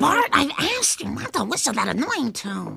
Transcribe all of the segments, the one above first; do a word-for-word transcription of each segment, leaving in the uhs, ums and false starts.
Bart, I've asked you not to whistle that annoying tune.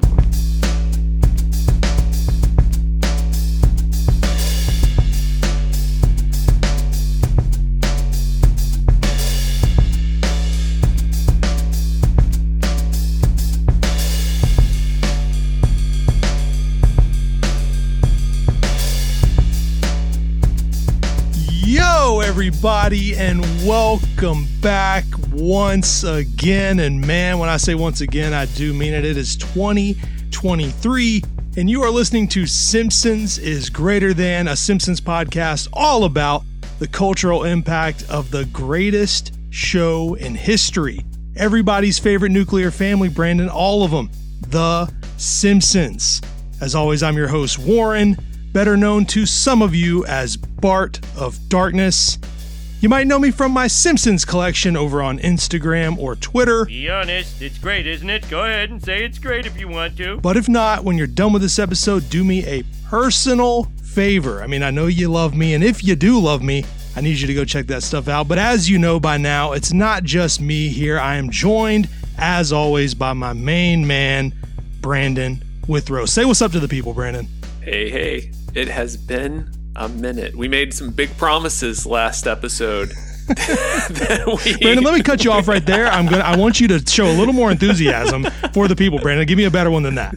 Yo, everybody, and welcome back once again. And man, when I say once again, I do mean it. It is twenty twenty-three, and you are listening to Simpsons is Greater Than, a Simpsons podcast all about the cultural impact of the greatest show in history. Everybody's favorite nuclear family, Brandon, all of them, The Simpsons. As always, I'm your host, Warren, better known to some of you as Bart of Darkness. You might know me from my Simpsons collection over on Instagram or Twitter. Be honest, it's great, isn't it? Go ahead and say it's great if you want to. But if not, when you're done with this episode, do me a personal favor. I mean, I know you love me, and if you do love me, I need you to go check that stuff out. But as you know by now, it's not just me here. I am joined, as always, by my main man, Brandon Withrow. Say what's up to the people, Brandon. Hey, hey. It has been a minute. We made some big promises last episode. we... Brandon, let me cut you off right there. I'm gonna. I want you to show a little more enthusiasm for the people, Brandon. Give me a better one than that.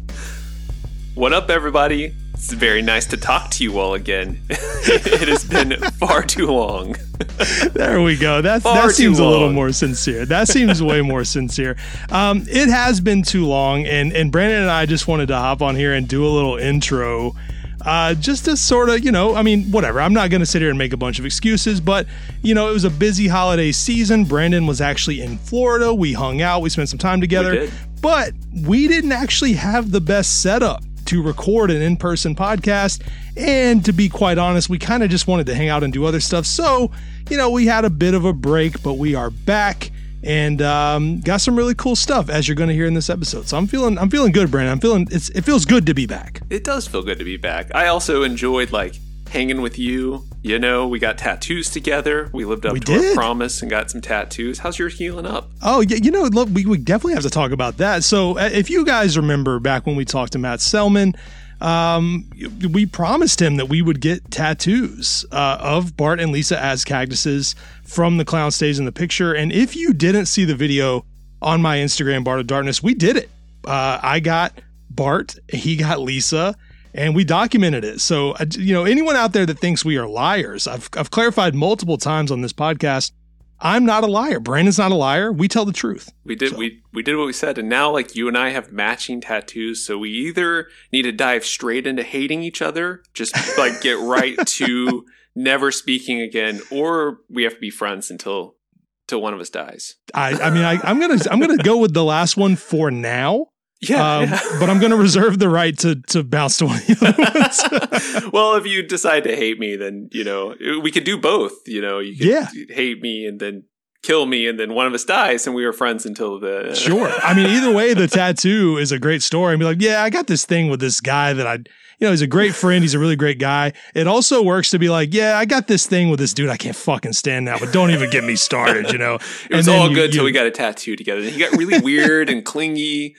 What up, everybody? It's very nice to talk to you all again. It has been far too long. There we go. That, Far that seems too a little long. more sincere. That seems way more sincere. Um, it has been too long, and, and Brandon and I just wanted to hop on here and do a little intro. Uh, just to sort of, you know, I mean, whatever. I'm not going to sit here and make a bunch of excuses, but, you know, it was a busy holiday season. Brandon was actually in Florida. We hung out. We spent some time together. We did. But we didn't actually have the best setup to record an in-person podcast. And to be quite honest, we kind of just wanted to hang out and do other stuff. So, you know, we had a bit of a break, but we are back. And um, got some really cool stuff, as you're going to hear in this episode. So I'm feeling, I'm feeling good, Brandon. I'm feeling, it's, it feels good to be back. It does feel good to be back. I also enjoyed like hanging with you. You know, we got tattoos together. We lived up We to did. our promise and got some tattoos. How's yours healing up? Oh, yeah, you know, look, we, we definitely have to talk about that. So uh, if you guys remember back when we talked to Matt Selman, um, we promised him that we would get tattoos uh, of Bart and Lisa as cactuses from the clown stage in the picture. And if you didn't see the video on my Instagram, Bart of Darkness, we did it. Uh, I got Bart, he got Lisa, and we documented it. So, uh, you know, anyone out there that thinks we are liars, I've, I've clarified multiple times on this podcast, I'm not a liar. Brandon's not a liar. We tell the truth. We did So. we we did what we said, and now like you and I have matching tattoos, so we either need to dive straight into hating each other, just like get right to never speaking again, or we have to be friends until until one of us dies. I, I mean, I, I'm gonna I'm gonna go with the last one for now. Yeah, Um, yeah. but I'm gonna reserve the right to to bounce to one of the other ones. Well, if you decide to hate me, then you know we could do both. You know, you could Yeah. hate me and then kill me, and then one of us dies, and we were friends until the Sure. I mean, either way, the tattoo is a great story. And be like, yeah, I got this thing with this guy that I, you know, he's a great friend. He's a really great guy. It also works to be like, yeah, I got this thing with this dude I can't fucking stand now, but don't even get me started, you know? It was And then all you- good till you- we got a tattoo together. He got really weird and clingy.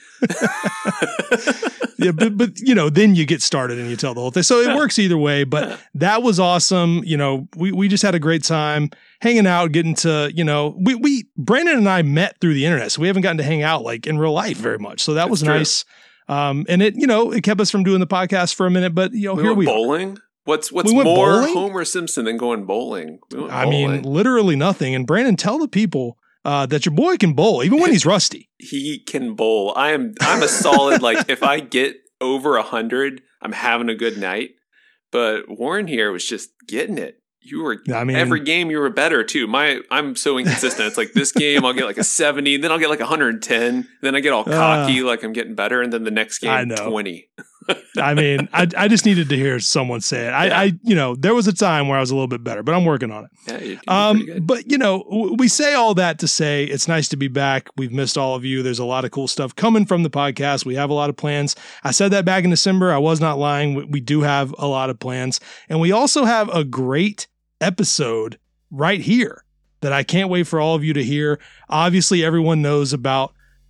Yeah, but, but, you know, then you get started and you tell the whole thing. So it works either way, but that was awesome. You know, we, we just had a great time hanging out, getting to, you know, we, we, Brandon and I met through the internet, so we haven't gotten to hang out like in real life very much. So that was That's true. nice. Um, and it, you know, it kept us from doing the podcast for a minute, but you know, We here went we are. bowling. What's what's We went more bowling? Homer Simpson than going bowling? We went I mean, bowling. literally nothing. And Brandon, tell the people uh, that your boy can bowl, even when he's rusty. He can bowl. I am. I'm a solid. Like if I get over a hundred, I'm having a good night. But Warren here was just getting it. You were I mean, every game you were better too. My I'm so inconsistent. It's like this game I'll get like a seventy, then I'll get like one hundred ten, then I get all cocky like I'm getting better, and then the next I game know. twenty. I mean, I, I just needed to hear someone say it. I, Yeah. I, you know, there was a time where I was a little bit better, but I'm working on it. Yeah, you're doing Um, pretty good. but you know, w- we say all that to say it's nice to be back. We've missed all of you. There's a lot of cool stuff coming from the podcast. We have a lot of plans. I said that back in December. I was not lying. We, we do have a lot of plans, and we also have a great episode right here that I can't wait for all of you to hear. Obviously, everyone knows about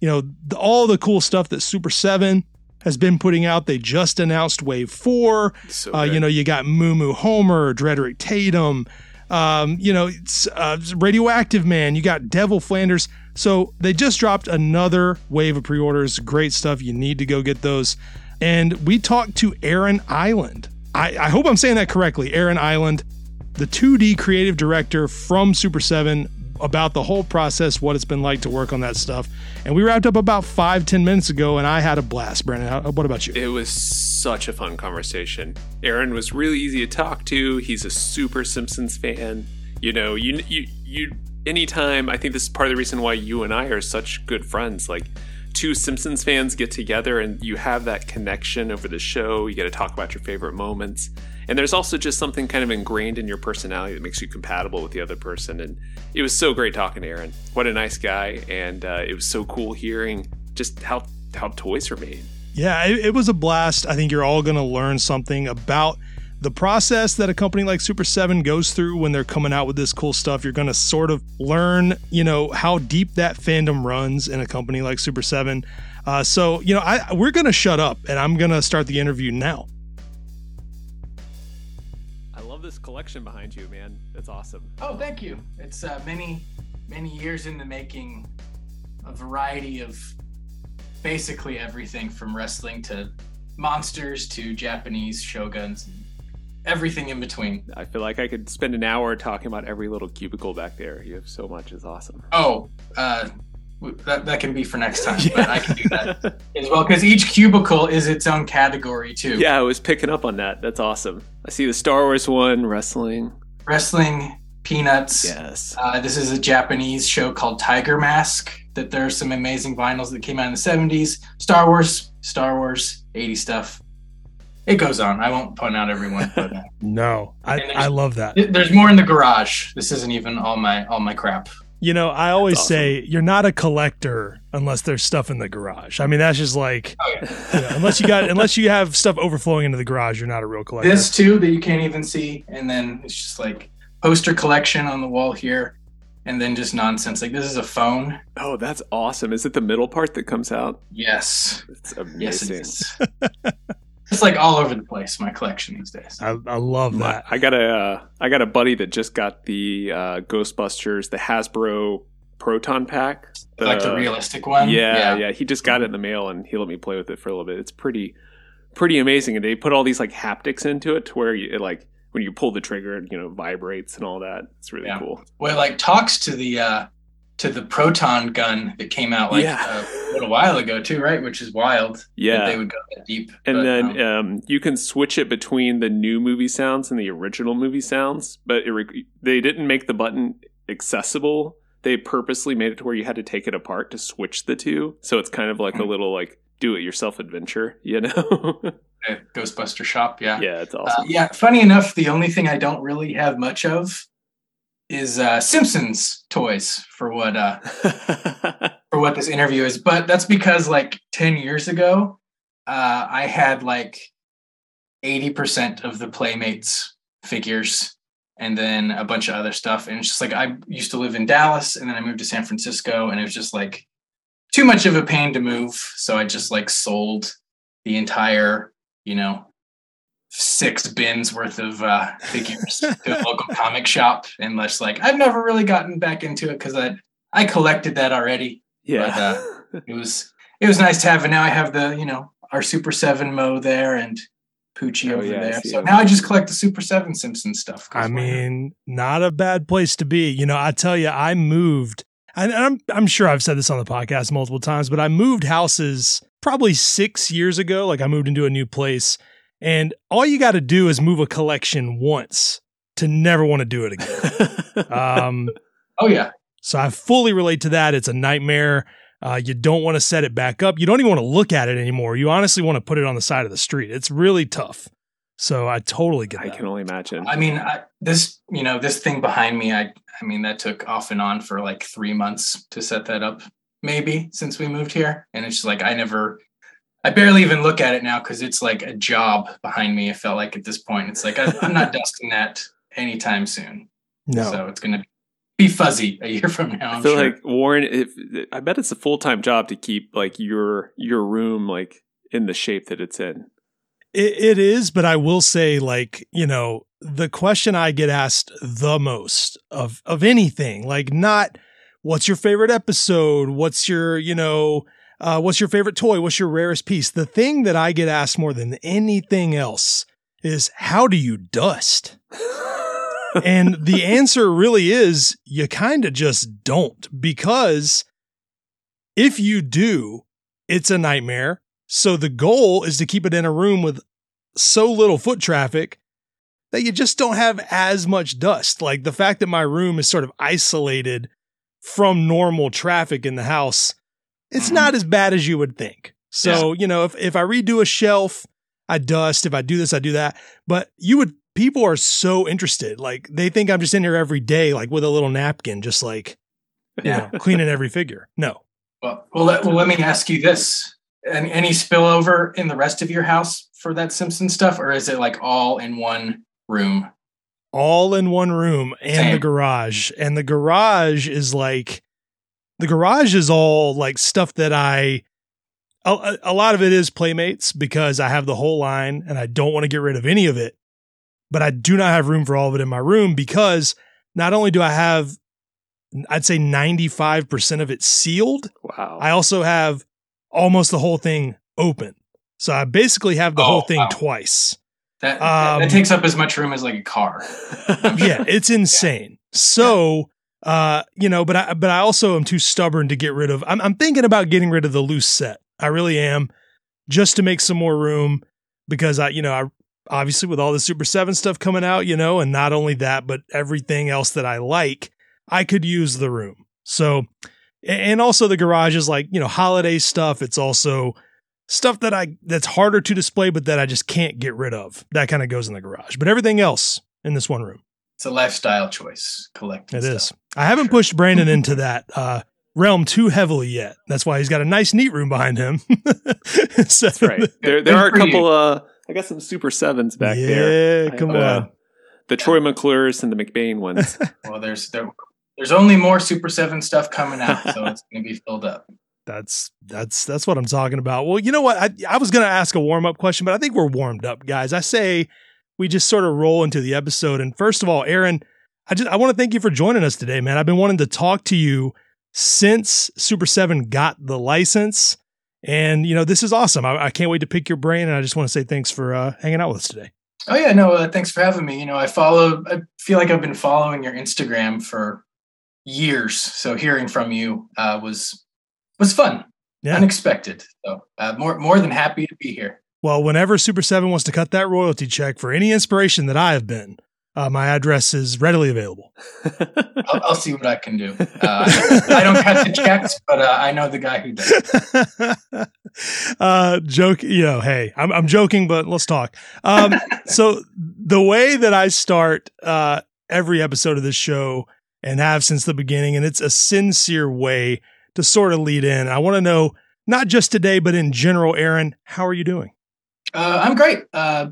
you know, the, all the cool stuff that Super seven has been putting out. They just announced Wave four. So uh, you know, you got Moo Moo Homer, Drederick Tatum, um, you know, it's, uh, Radioactive Man, you got Devil Flanders. So they just dropped another wave of pre-orders. Great stuff. You need to go get those. And we talked to Aaron Island. I, I hope I'm saying that correctly. Aaron Island, the two D creative director from Super seven, about the whole process, what it's been like to work on that stuff. And we wrapped up about five, ten minutes ago, and I had a blast. Brandon, how, what about you? It was such a fun conversation. Aaron was really easy to talk to. He's a super Simpsons fan. You know, you you you. Anytime, I think this is part of the reason why you and I are such good friends. Like, two Simpsons fans get together and you have that connection over the show. You get to talk about your favorite moments. And there's also just something kind of ingrained in your personality that makes you compatible with the other person. And it was so great talking to Aaron. What a nice guy. And uh, it was so cool hearing just how, how toys are made. Yeah, it, it was a blast. I think you're all going to learn something about the process that a company like Super seven goes through when they're coming out with this cool stuff. You're going to sort of learn, you know, how deep that fandom runs in a company like Super seven. Uh, so, you know, I, we're going to shut up and I'm going to start the interview now. I love this collection behind you, man. It's awesome. Oh, thank you. It's uh, many, many years in the making, a variety of basically everything from wrestling to monsters to Japanese shoguns. Everything in between. I feel like I could spend an hour talking about every little cubicle back there. You have so much. It's awesome. Oh, uh, that, that can be for next time, yeah. But I can do that as well, because each cubicle is its own category, too. Yeah, I was picking up on that. That's awesome. I see the Star Wars one, wrestling. Wrestling, Peanuts. Yes. Uh, this is a Japanese show called Tiger Mask, that there are some amazing vinyls that came out in the seventies. Star Wars, Star Wars, eighties stuff. It goes on. I won't point out everyone. But, uh, no, I, I love that. There's more in the garage. This isn't even all my all my crap. You know, I always awesome. say you're not a collector unless there's stuff in the garage. I mean, that's just like, oh, yeah. you know, unless you got unless you have stuff overflowing into the garage, you're not a real collector. This too that you can't even see, and then it's just like poster collection on the wall here, and then just nonsense. Like this is a phone. Oh, that's awesome. Is it the middle part that comes out? Yes. It's amazing. Yes, it is. It's like all over the place, my collection these days. I, I love that. I got a, uh, I got a buddy that just got the uh, Ghostbusters, the Hasbro Proton Pack. The, like the realistic one? Yeah, yeah, yeah. He just got it in the mail and he let me play with it for a little bit. It's pretty, pretty amazing. And they put all these like haptics into it to where you, it, like when you pull the trigger, it, you know, vibrates and all that. It's really yeah. cool. Well, it like talks to the uh, to the proton gun that came out like Yeah. uh, a little while ago too, right? Which is wild. Yeah. That they would go that deep. And But, then um, um, you can switch it between the new movie sounds and the original movie sounds, but it re- they didn't make the button accessible. They purposely made it to where you had to take it apart to switch the two. So it's kind of like a little like do-it-yourself adventure, you know? a Ghostbuster shop, yeah. Yeah, it's Uh, awesome. yeah, funny enough, the only thing I don't really have much of is uh, Simpsons toys for what uh, for what this interview is. But that's because like ten years ago, uh, I had like eighty percent of the Playmates figures and then a bunch of other stuff. And it's just like I used to live in Dallas and then I moved to San Francisco and it was just like too much of a pain to move. So I just like sold the entire, you know, six bins worth of uh, figures to a local comic shop. And just like, I've never really gotten back into it because I, I collected that already. Yeah. But, uh, it was, it was nice to have. And now I have the, you know, our Super seven Mo there and Poochie Oh, over yeah, I there. see So him. now I just collect the Super seven Simpsons stuff. 'cause I why not? mean, not a bad place to be. You know, I tell you, I moved, and I'm I'm sure I've said this on the podcast multiple times, but I moved houses probably six years ago. Like I moved into a new place, and all you got to do is move a collection once to never want to do it again. um, Oh yeah. so I fully relate to that. It's a nightmare. Uh, you don't want to set it back up. You don't even want to look at it anymore. You honestly want to put it on the side of the street. It's really tough. So I totally get I that. can only imagine. I mean, I, this, you know, this thing behind me, I, I mean, that took off and on for like three months to set that up, maybe since we moved here. And it's just like, I never, I barely even look at it now because it's like a job behind me. I felt like at this point, it's like, I, I'm not dusting that anytime soon. No. So it's going to be fuzzy a year from now. I'm I feel sure. like Warren, if I bet it's a full time job to keep like your your room like in the shape that it's in. It, it is, but I will say, like, you know, the question I get asked the most of of anything, like, not what's your favorite episode, what's your, you know, uh, what's your favorite toy, what's your rarest piece. The thing that I get asked more than anything else is, how do you dust? And the answer really is, you kind of just don't, because if you do, it's a nightmare. So the goal is to keep it in a room with so little foot traffic that you just don't have as much dust. Like the fact that my room is sort of isolated from normal traffic in the house, it's not as bad as you would think. So, yeah. you know, if, if I redo a shelf, I dust. If I do this, I do that. But you would, people are so interested. Like they think I'm just in here every day, like with a little napkin, just like, yeah, you know, cleaning every figure. No. Well, well, let, well, let me ask you this. Any, any spillover in the rest of your house for that Simpson stuff, or is it like all in one room? All in one room and Same. the garage. And the garage is like, the garage is all like stuff that I, a, a lot of it is Playmates because I have the whole line and I don't want to get rid of any of it, but I do not have room for all of it in my room because not only do I have, I'd say ninety-five percent of it sealed. Wow. I also have almost the whole thing open. So I basically have the oh, whole thing wow. twice. That, um, that takes up as much room as like a car. Yeah, it's insane. Yeah. So, uh, you know, but I, but I also am too stubborn to get rid of, I'm, I'm thinking about getting rid of the loose set. I really am, just to make some more room because I, you know, I obviously with all the Super seven stuff coming out, you know, and not only that, but everything else that I like, I could use the room. So, and also the garage is like, you know, holiday stuff. It's also stuff that I, that's harder to display, but that I just can't get rid of. That kind of goes in the garage, but everything else in this one room. It's a lifestyle choice, collecting It stuff. is. I haven't sure. pushed Brandon into that uh, realm too heavily yet. That's why he's got a nice, neat room behind him. So, that's right. There, there are a couple, uh, I got some Super sevens back yeah, there. Yeah, come I, uh, on. The Troy McClures and the McBain ones. Well, there's there, there's only more Super seven stuff coming out, so it's going to be filled up. That's that's that's what I'm talking about. Well, you know what? I, I was going to ask a warm up question, but I think we're warmed up, guys. I say we just sort of roll into the episode. And first of all, Aaron, I just I want to thank you for joining us today, man. I've been wanting to talk to you since Super seven got the license, and you know this is awesome. I, I can't wait to pick your brain, and I just want to say thanks for uh, hanging out with us today. Oh yeah, no, uh, thanks for having me. You know, I follow. I feel like I've been following your Instagram for years, so hearing from you uh, was was fun, yeah. Unexpected. So uh, more more than happy to be here. Well, whenever Super seven wants to cut that royalty check for any inspiration that I have been, uh, my address is readily available. I'll, I'll see what I can do. Uh, I don't cut the checks, but uh, I know the guy who does. uh, joke, you know, hey, I'm, I'm joking, but let's talk. Um, so the way that I start uh, every episode of this show and have since the beginning, and it's a sincere way to sort of lead in. I want to know, not just today, but in general, Aaron, how are you doing? Uh, I'm great. Uh,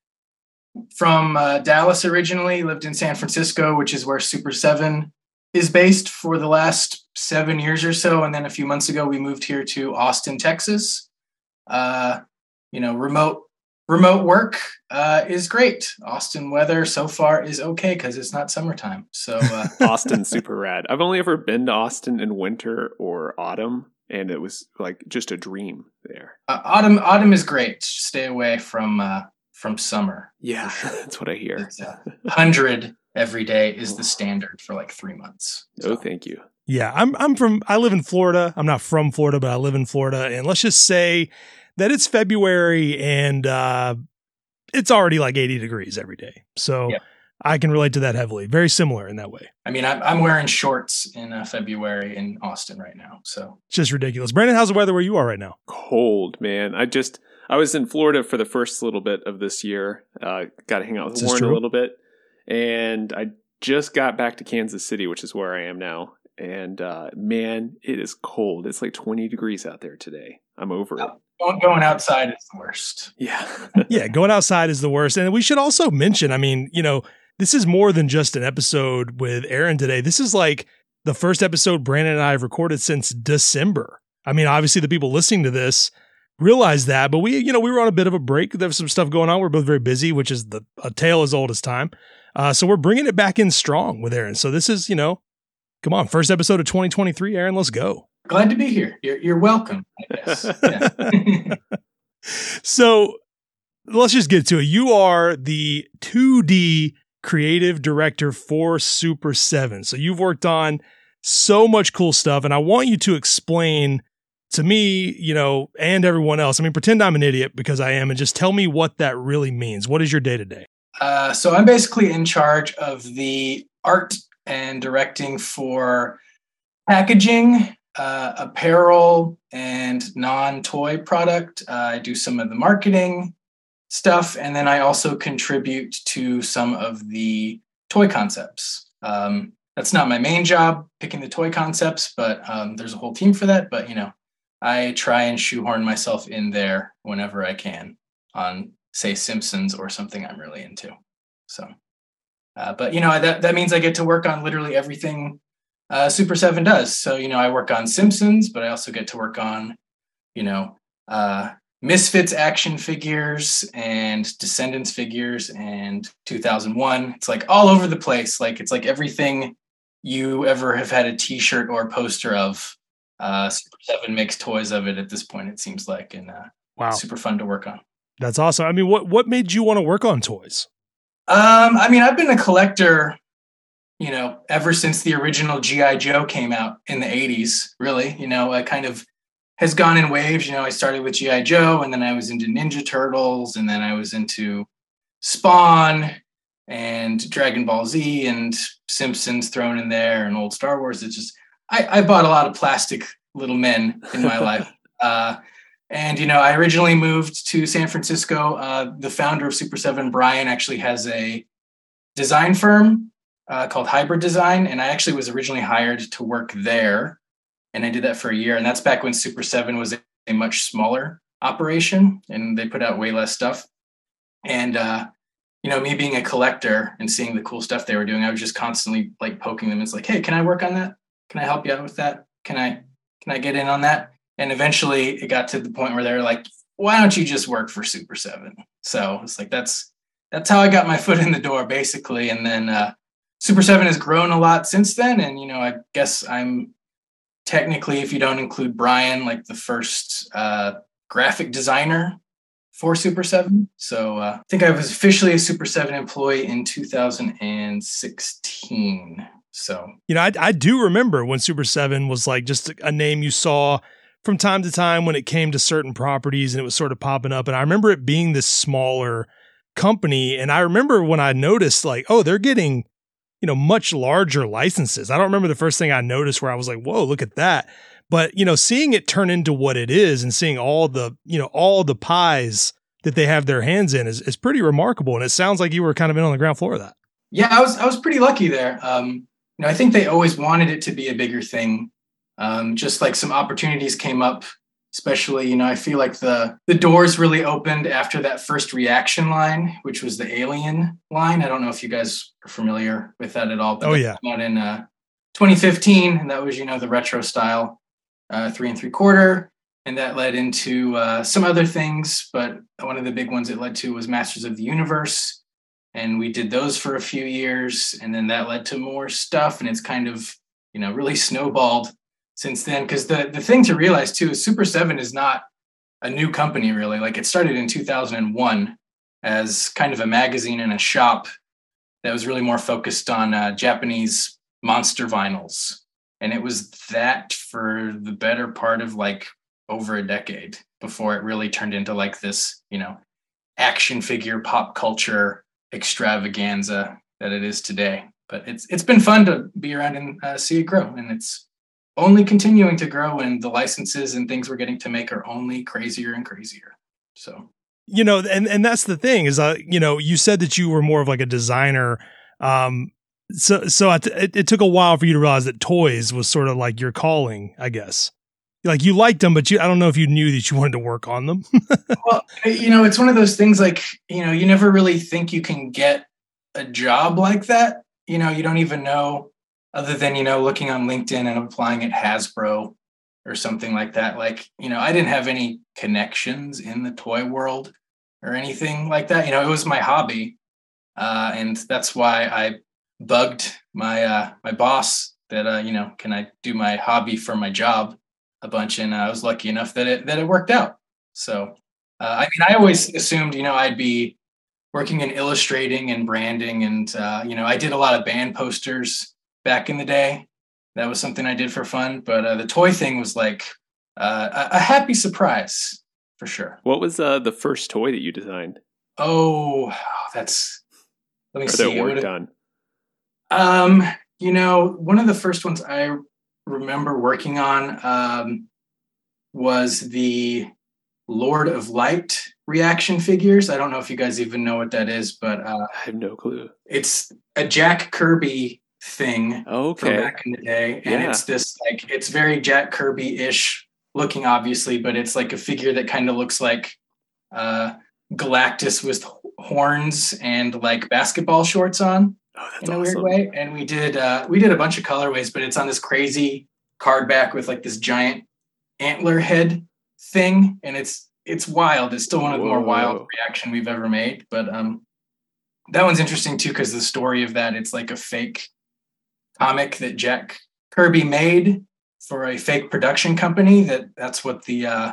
from uh, Dallas originally, lived in San Francisco, which is where Super seven is based for the last seven years or so. And then a few months ago, we moved here to Austin, Texas. Uh, you know, remote remote work uh, is great. Austin weather so far is okay because it's not summertime. So uh, Austin's super rad. I've only ever been to Austin in winter or autumn, and it was like just a dream there. Uh, autumn autumn is great. Stay away from uh, from summer. Yeah, sure. That's what I hear. It's uh, one hundred every day is the standard for like three months. So. Oh, thank you. Yeah, I'm I'm from I live in Florida. I'm not from Florida, but I live in Florida, and let's just say that it's February and uh, it's already like eighty degrees every day. So yeah. I can relate to that heavily. Very similar in that way. I mean, I'm, I'm wearing shorts in uh, February in Austin right now. So it's just ridiculous. Brandon, how's the weather where you are right now? Cold, man. I just, I was in Florida for the first little bit of this year. Uh, got to hang out with Warren a little bit. And I just got back to Kansas City, which is where I am now. And uh, man, it is cold. It's like twenty degrees out there today. I'm over it. Going outside is the worst. Yeah. Yeah, going outside is the worst. And we should also mention, I mean, you know, this is more than just an episode with Aaron today. This is like the first episode Brandon and I have recorded since December. I mean, obviously the people listening to this realize that, but we, you know, we were on a bit of a break. There was some stuff going on. We're both very busy, which is the a tale as old as time. Uh, so we're bringing it back in strong with Aaron. So this is, you know, come on, first episode of twenty twenty-three, Aaron, let's go. Glad to be here. You're, you're welcome, I guess. Yeah. So let's just get to it. You are the two D creative director for Super seven. So you've worked on so much cool stuff, and I want you to explain to me, you know, and everyone else. I mean, pretend I'm an idiot because I am, and just tell me what that really means. What is your day-to-day? Uh, so I'm basically in charge of the art and directing for packaging, uh, apparel, and non-toy product. Uh, I do some of the marketing stuff, and then I also contribute to some of the toy concepts. Um, that's not my main job, picking the toy concepts, but um, there's a whole team for that. But, you know, I try and shoehorn myself in there whenever I can on, say, Simpsons or something I'm really into. So, uh, but, you know, that, that means I get to work on literally everything uh, Super seven does. So, you know, I work on Simpsons, but I also get to work on, you know, uh, Misfits action figures and Descendants figures and two thousand one. It's like all over the place. Like, it's like everything you ever have had a t-shirt or a poster of. Uh, Super seven makes toys of it at this point, it seems like, and uh, wow, super fun to work on. That's awesome. I mean, what what made you want to work on toys? Um, I mean, I've been a collector, you know, ever since the original G I. Joe came out in the eighties, really. You know, I kind of has gone in waves. You know, I started with G I. Joe, and then I was into Ninja Turtles, and then I was into Spawn and Dragon Ball Z and Simpsons thrown in there and old Star Wars. It's just, I, I bought a lot of plastic little men in my life. Uh, and, you know, I originally moved to San Francisco. Uh, the founder of Super seven, Brian, actually has a design firm uh, called Hybrid Design. And I actually was originally hired to work there. And I did that for a year. And that's back when Super seven was a, a much smaller operation and they put out way less stuff. And, uh, you know, me being a collector and seeing the cool stuff they were doing, I was just constantly like poking them. It's like, hey, can I work on that? Can I help you out with that? Can I, can I get in on that? And eventually it got to the point where they were like, why don't you just work for Super seven? So it's like, that's, that's how I got my foot in the door basically. And then, uh, Super seven has grown a lot since then. And, you know, I guess I'm technically, if you don't include Brian, like the first uh, graphic designer for Super seven. So uh, I think I was officially a Super seven employee in two thousand sixteen. So, you know, I, I do remember when Super seven was like just a name you saw from time to time when it came to certain properties and it was sort of popping up. And I remember it being this smaller company. And I remember when I noticed like, oh, they're getting, you know, much larger licenses. I don't remember the first thing I noticed where I was like, whoa, look at that. But, you know, seeing it turn into what it is and seeing all the, you know, all the pies that they have their hands in is, is pretty remarkable. And it sounds like you were kind of in on the ground floor of that. Yeah, I was, I was pretty lucky there. Um, you know, I think they always wanted it to be a bigger thing. Um, just like some opportunities came up, especially, you know, I feel like the, the doors really opened after that first Reaction line, which was the Alien line. I don't know if you guys are familiar with that at all, but oh, yeah. came out in uh, twenty fifteen. And that was, you know, the retro style uh, three and three quarter. And that led into uh, some other things. But one of the big ones it led to was Masters of the Universe. And we did those for a few years. And then that led to more stuff. And it's kind of, you know, really snowballed since then. Because the, the thing to realize, too, is Super seven is not a new company, really. Like, it started in two thousand one as kind of a magazine and a shop that was really more focused on uh, Japanese monster vinyls. And it was that for the better part of, like, over a decade before it really turned into, like, this, you know, action figure pop culture extravaganza that it is today. But it's it's been fun to be around and uh, see it grow, and it's only continuing to grow, and the licenses and things we're getting to make are only crazier and crazier. So, you know, and and that's the thing is, uh, you know, you said that you were more of like a designer. Um, so so it, it took a while for you to realize that toys was sort of like your calling, I guess. Like, you liked them, but you, I don't know if you knew that you wanted to work on them. Well, you know, it's one of those things like, you know, you never really think you can get a job like that. You know, you don't even know, other than, you know, looking on LinkedIn and applying at Hasbro or something like that. Like, you know, I didn't have any connections in the toy world or anything like that. You know, it was my hobby. Uh, and that's why I bugged my uh, my boss that, uh, you know, can I do my hobby for my job a bunch? And I was lucky enough that it that it worked out. So, uh, I mean, I always assumed, you know, I'd be working in illustrating and branding. And, uh, you know, I did a lot of band posters back in the day. That was something I did for fun. But uh, the toy thing was like uh, a, a happy surprise for sure. What was uh, the first toy that you designed? Oh, that's, let me or see. that worked on? Um, you know, one of the first ones I remember working on um, was the Lord of Light reaction figures. I don't know if you guys even know what that is, but uh, I have no clue. It's a Jack Kirby thing okay. from back in the day. And yeah. it's this like, it's very Jack Kirby-ish looking, obviously, but it's like a figure that kind of looks like uh, Galactus with horns and like basketball shorts on. Oh, that's in a awesome. weird way. And we did uh, we did a bunch of colorways, but it's on this crazy card back with like this giant antler head thing, and it's it's wild. It's still one of the more Whoa. wild reaction we've ever made. But um, that one's interesting too because the story of that, it's like a fake comic that Jack Kirby made for a fake production company. That that's what the uh,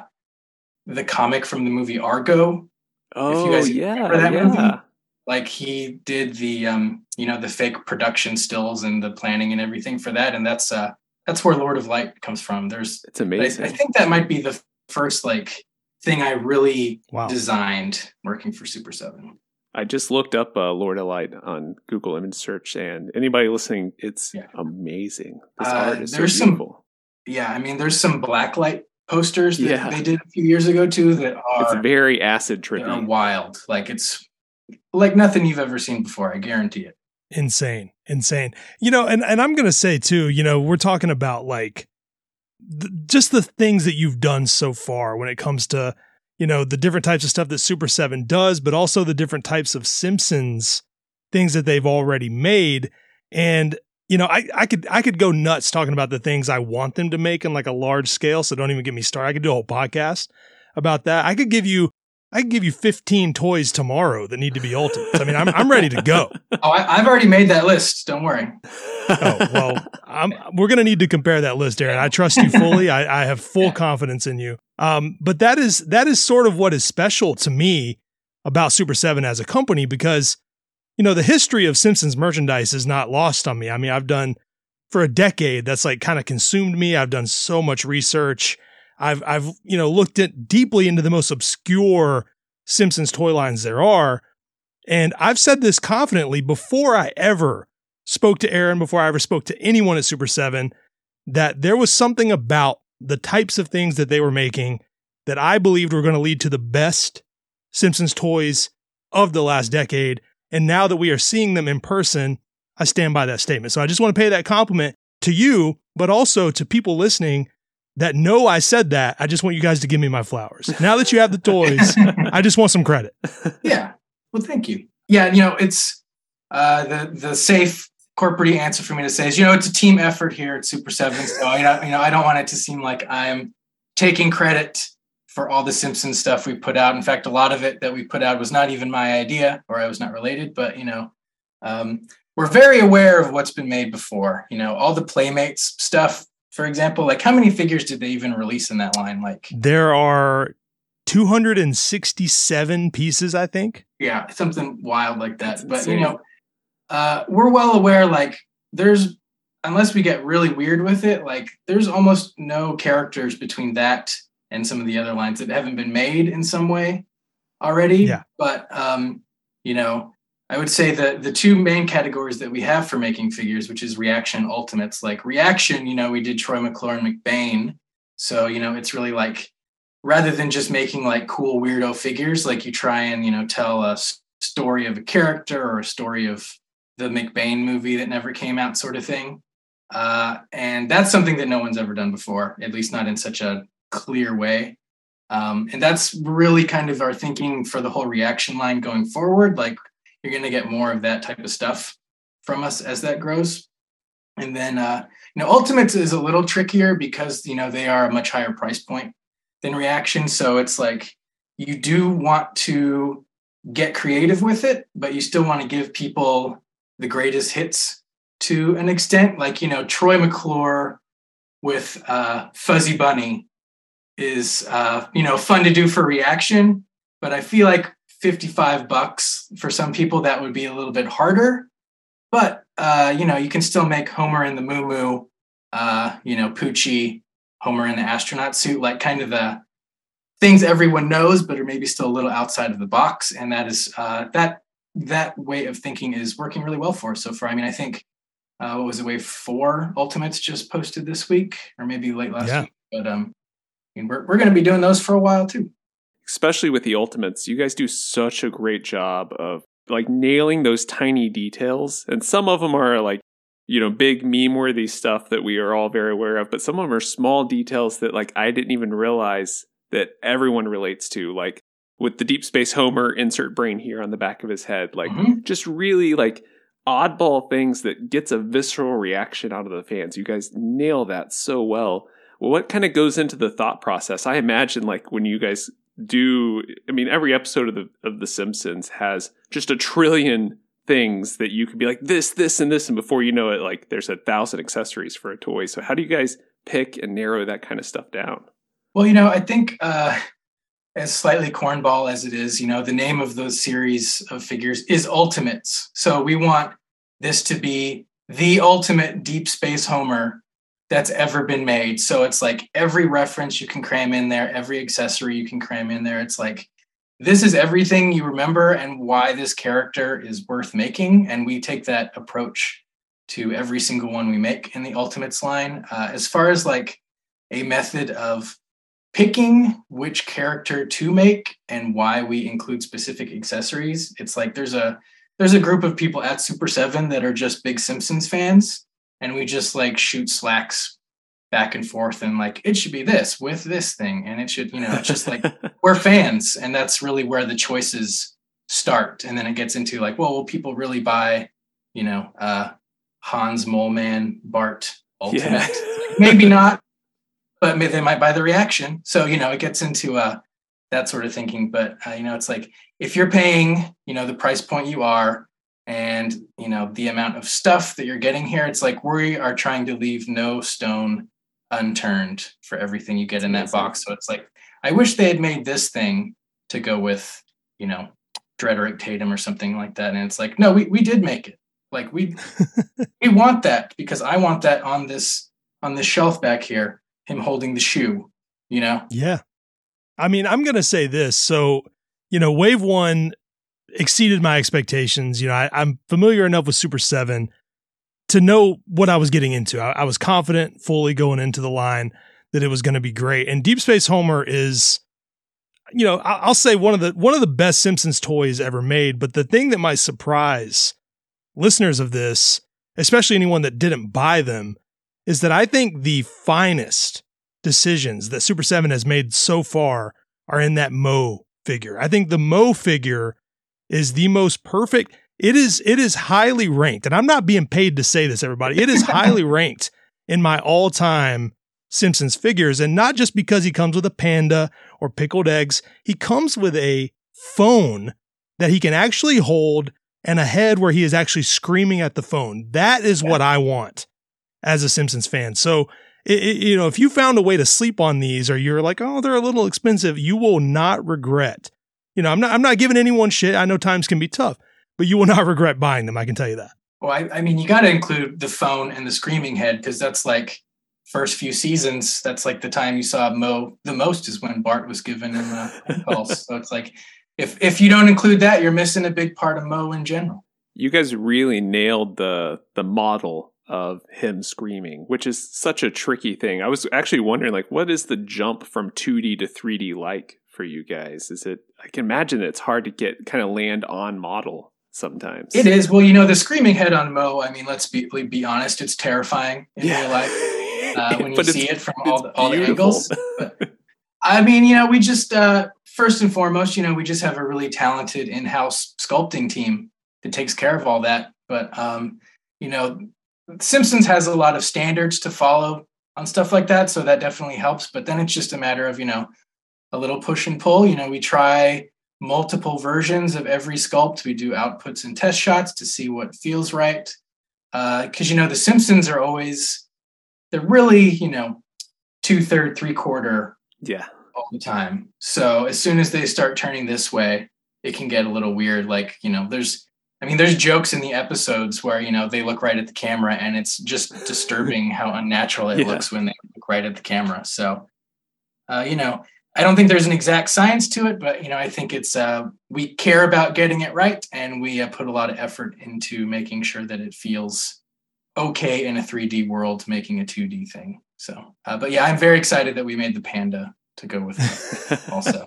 the comic from the movie Argo. Oh, if you guys yeah, remember that yeah. movie. Like he did the, um, you know, the fake production stills and the planning and everything for that, and that's uh, that's where Lord of Light comes from. There's, it's amazing. I, I think that might be the first like thing I really wow. designed working for Super seven. I just looked up uh, Lord of Light on Google Image Search, and anybody listening, it's yeah. amazing. This uh, art is there's so beautiful. Some, yeah, I mean, there's some blacklight posters that yeah. they did a few years ago too that are it's very acid trippy. Are wild. Like it's like nothing you've ever seen before. I guarantee it. Insane, insane. You know, and, and I'm going to say too, you know, we're talking about like th- just the things that you've done so far when it comes to, you know, the different types of stuff that Super seven does, but also the different types of Simpsons things that they've already made. And, you know, I, I could, I could go nuts talking about the things I want them to make in like a large scale. So don't even get me started. I could do a whole podcast about that. I could give you, I can give you fifteen toys tomorrow that need to be Ultimates. I mean, I'm I'm ready to go. Oh, I, I've already made that list. Don't worry. Oh, well, I'm, we're going to need to compare that list, Aaron. I trust you fully. I, I have full confidence in you. Um, but that is that is sort of what is special to me about Super seven as a company because, you know, the history of Simpsons merchandise is not lost on me. I mean, I've done for a decade. That's like kind of consumed me. I've done so much research. I've, I've, you know, looked at deeply into the most obscure Simpsons toy lines there are. And I've said this confidently before I ever spoke to Aaron, before I ever spoke to anyone at Super seven, that there was something about the types of things that they were making that I believed were going to lead to the best Simpsons toys of the last decade. And now that we are seeing them in person, I stand by that statement. So I just want to pay that compliment to you, but also to people listening that know I said that. I just want you guys to give me my flowers. Now that you have the toys, I just want some credit. Yeah. Well, thank you. Yeah, you know, it's uh, the the safe corporate answer for me to say is, you know, it's a team effort here at Super seven. So I, you know, I don't want it to seem like I'm taking credit for all the Simpsons stuff we put out. In fact, a lot of it that we put out was not even my idea, or I was not related. But you know, um, we're very aware of what's been made before. You know, all the Playmates stuff. For example, like how many figures did they even release in that line? Like there are two hundred sixty-seven pieces, I think. Yeah, something wild like that. That's but insane. you know, uh, we're well aware. Like there's, unless we get really weird with it, like there's almost no characters between that and some of the other lines that haven't been made in some way already. Yeah. But um, you know, I would say that the two main categories that we have for making figures, which is reaction ultimates, like reaction, you know, we did Troy McClure and McBain. So, you know, it's really like, rather than just making like cool weirdo figures, like you try and, you know, tell a story of a character or a story of the McBain movie that never came out sort of thing. Uh, and that's something that no one's ever done before, at least not in such a clear way. Um, and that's really kind of our thinking for the whole reaction line going forward. Like, you're going to get more of that type of stuff from us as that grows. And then, uh, you know, Ultimates is a little trickier because, you know, they are a much higher price point than Reaction. So it's like you do want to get creative with it, but you still want to give people the greatest hits to an extent. Like, you know, Troy McClure with uh, Fuzzy Bunny is, uh, you know, fun to do for Reaction, but I feel like fifty-five bucks for some people, that would be a little bit harder. But, uh, you know, you can still make Homer in the Moo Moo, uh, you know, Poochie, Homer in the astronaut suit, like kind of the things everyone knows, but are maybe still a little outside of the box. And that is, uh, that that way of thinking is working really well for us so far. I mean, I think, uh, what was it, Wave four Ultimates just posted this week, or maybe late last yeah. week. But um, I mean, we're, we're going to be doing those for a while too. Especially with the Ultimates, you guys do such a great job of like nailing those tiny details. And some of them are like, you know, big meme worthy stuff that we are all very aware of, but some of them are small details that like I didn't even realize that everyone relates to, like with the Deep Space Homer insert brain here on the back of his head, like mm-hmm. just really like oddball things that gets a visceral reaction out of the fans. You guys nail that so well. Well, what kind of goes into the thought process? I imagine like when you guys do, I mean, every episode of the of The Simpsons has just a trillion things that you could be like this, this, and this, and before you know it, like there's a thousand accessories for a toy. So how do you guys pick and narrow that kind of stuff down? Well, you know, I think uh, as slightly cornball as it is, you know, the name of those series of figures is Ultimates. So we want this to be the ultimate Deep Space Homer that's ever been made. So it's like every reference you can cram in there, every accessory you can cram in there. It's like, this is everything you remember and why this character is worth making. And we take that approach to every single one we make in the Ultimates line. Uh, as far as like a method of picking which character to make and why we include specific accessories, it's like there's a there's a group of people at Super seven that are just big Simpsons fans, and we just like shoot slacks back and forth and like, it should be this with this thing. And it should, you know, it's just like, we're fans. And that's really where the choices start. And then it gets into like, well, will people really buy, you know, uh, Hans Moleman, Bart Ultimate? Yeah. Maybe not, but maybe they might buy the Reaction. So, you know, it gets into uh, that sort of thinking. But, uh, you know, it's like, if you're paying, you know, the price point you are, and, you know, the amount of stuff that you're getting here, it's like we are trying to leave no stone unturned for everything you get in that box. So it's like, I wish they had made this thing to go with, you know, Drederick Tatum or something like that. And it's like, no, we, we did make it. Like we, we want that because I want that on this, on this shelf back here, him holding the shoe, you know? Yeah. I mean, I'm going to say this. So, you know, Wave one exceeded my expectations. You know, I, I'm familiar enough with Super seven to know what I was getting into. I, I was confident fully going into the line that it was going to be great. And Deep Space Homer is, you know, I, I'll say one of the one of the best Simpsons toys ever made. But the thing that might surprise listeners of this, especially anyone that didn't buy them, is that I think the finest decisions that Super seven has made so far are in that Mo figure. I think the Mo figure is the most perfect. It is it is highly ranked, and I'm not being paid to say this, everybody. It is highly ranked in my all-time Simpsons figures, and not just because he comes with a panda or pickled eggs. He comes with a phone that he can actually hold and a head where he is actually screaming at the phone. That is yeah. what I want as a Simpsons fan. So, it, it, you know, if you found a way to sleep on these, or you're like, oh, they're a little expensive, you will not regret. You know, I'm not I'm not giving anyone shit. I know times can be tough, but you will not regret buying them. I can tell you that. Well, I, I mean, you got to include the phone and the screaming head, because that's like first few seasons. That's like the time you saw Mo the most is when Bart was given him a pulse. So it's like, if if you don't include that, you're missing a big part of Mo in general. You guys really nailed the the model of him screaming, which is such a tricky thing. I was actually wondering, like, what is the jump from two D to three D like for you guys? Is it, I can imagine it's hard to get kind of land on model sometimes. It is. Well, you know, the screaming head on Mo, I mean, let's be be honest, it's terrifying in yeah. real life uh, when you see it from all the, all the angles. But, I mean, you know, we just, uh, first and foremost, you know, we just have a really talented in-house sculpting team that takes care of all that. But um, you know, Simpsons has a lot of standards to follow on stuff like that, so that definitely helps. But then it's just a matter of, you know, a little push and pull. You know, we try multiple versions of every sculpt. We do outputs and test shots to see what feels right. Because, uh, you know, the Simpsons are always, they're really, you know, two-third, three-quarter yeah, all the time. So as soon as they start turning this way, it can get a little weird. Like, you know, there's, I mean, there's jokes in the episodes where, you know, they look right at the camera, and it's just disturbing how unnatural it yeah. looks when they look right at the camera. So, uh, you know, I don't think there's an exact science to it, but, you know, I think it's, uh, we care about getting it right, and we uh, put a lot of effort into making sure that it feels okay in a three D world, making a two D thing. So, uh, but yeah, I'm very excited that we made the panda to go with it also.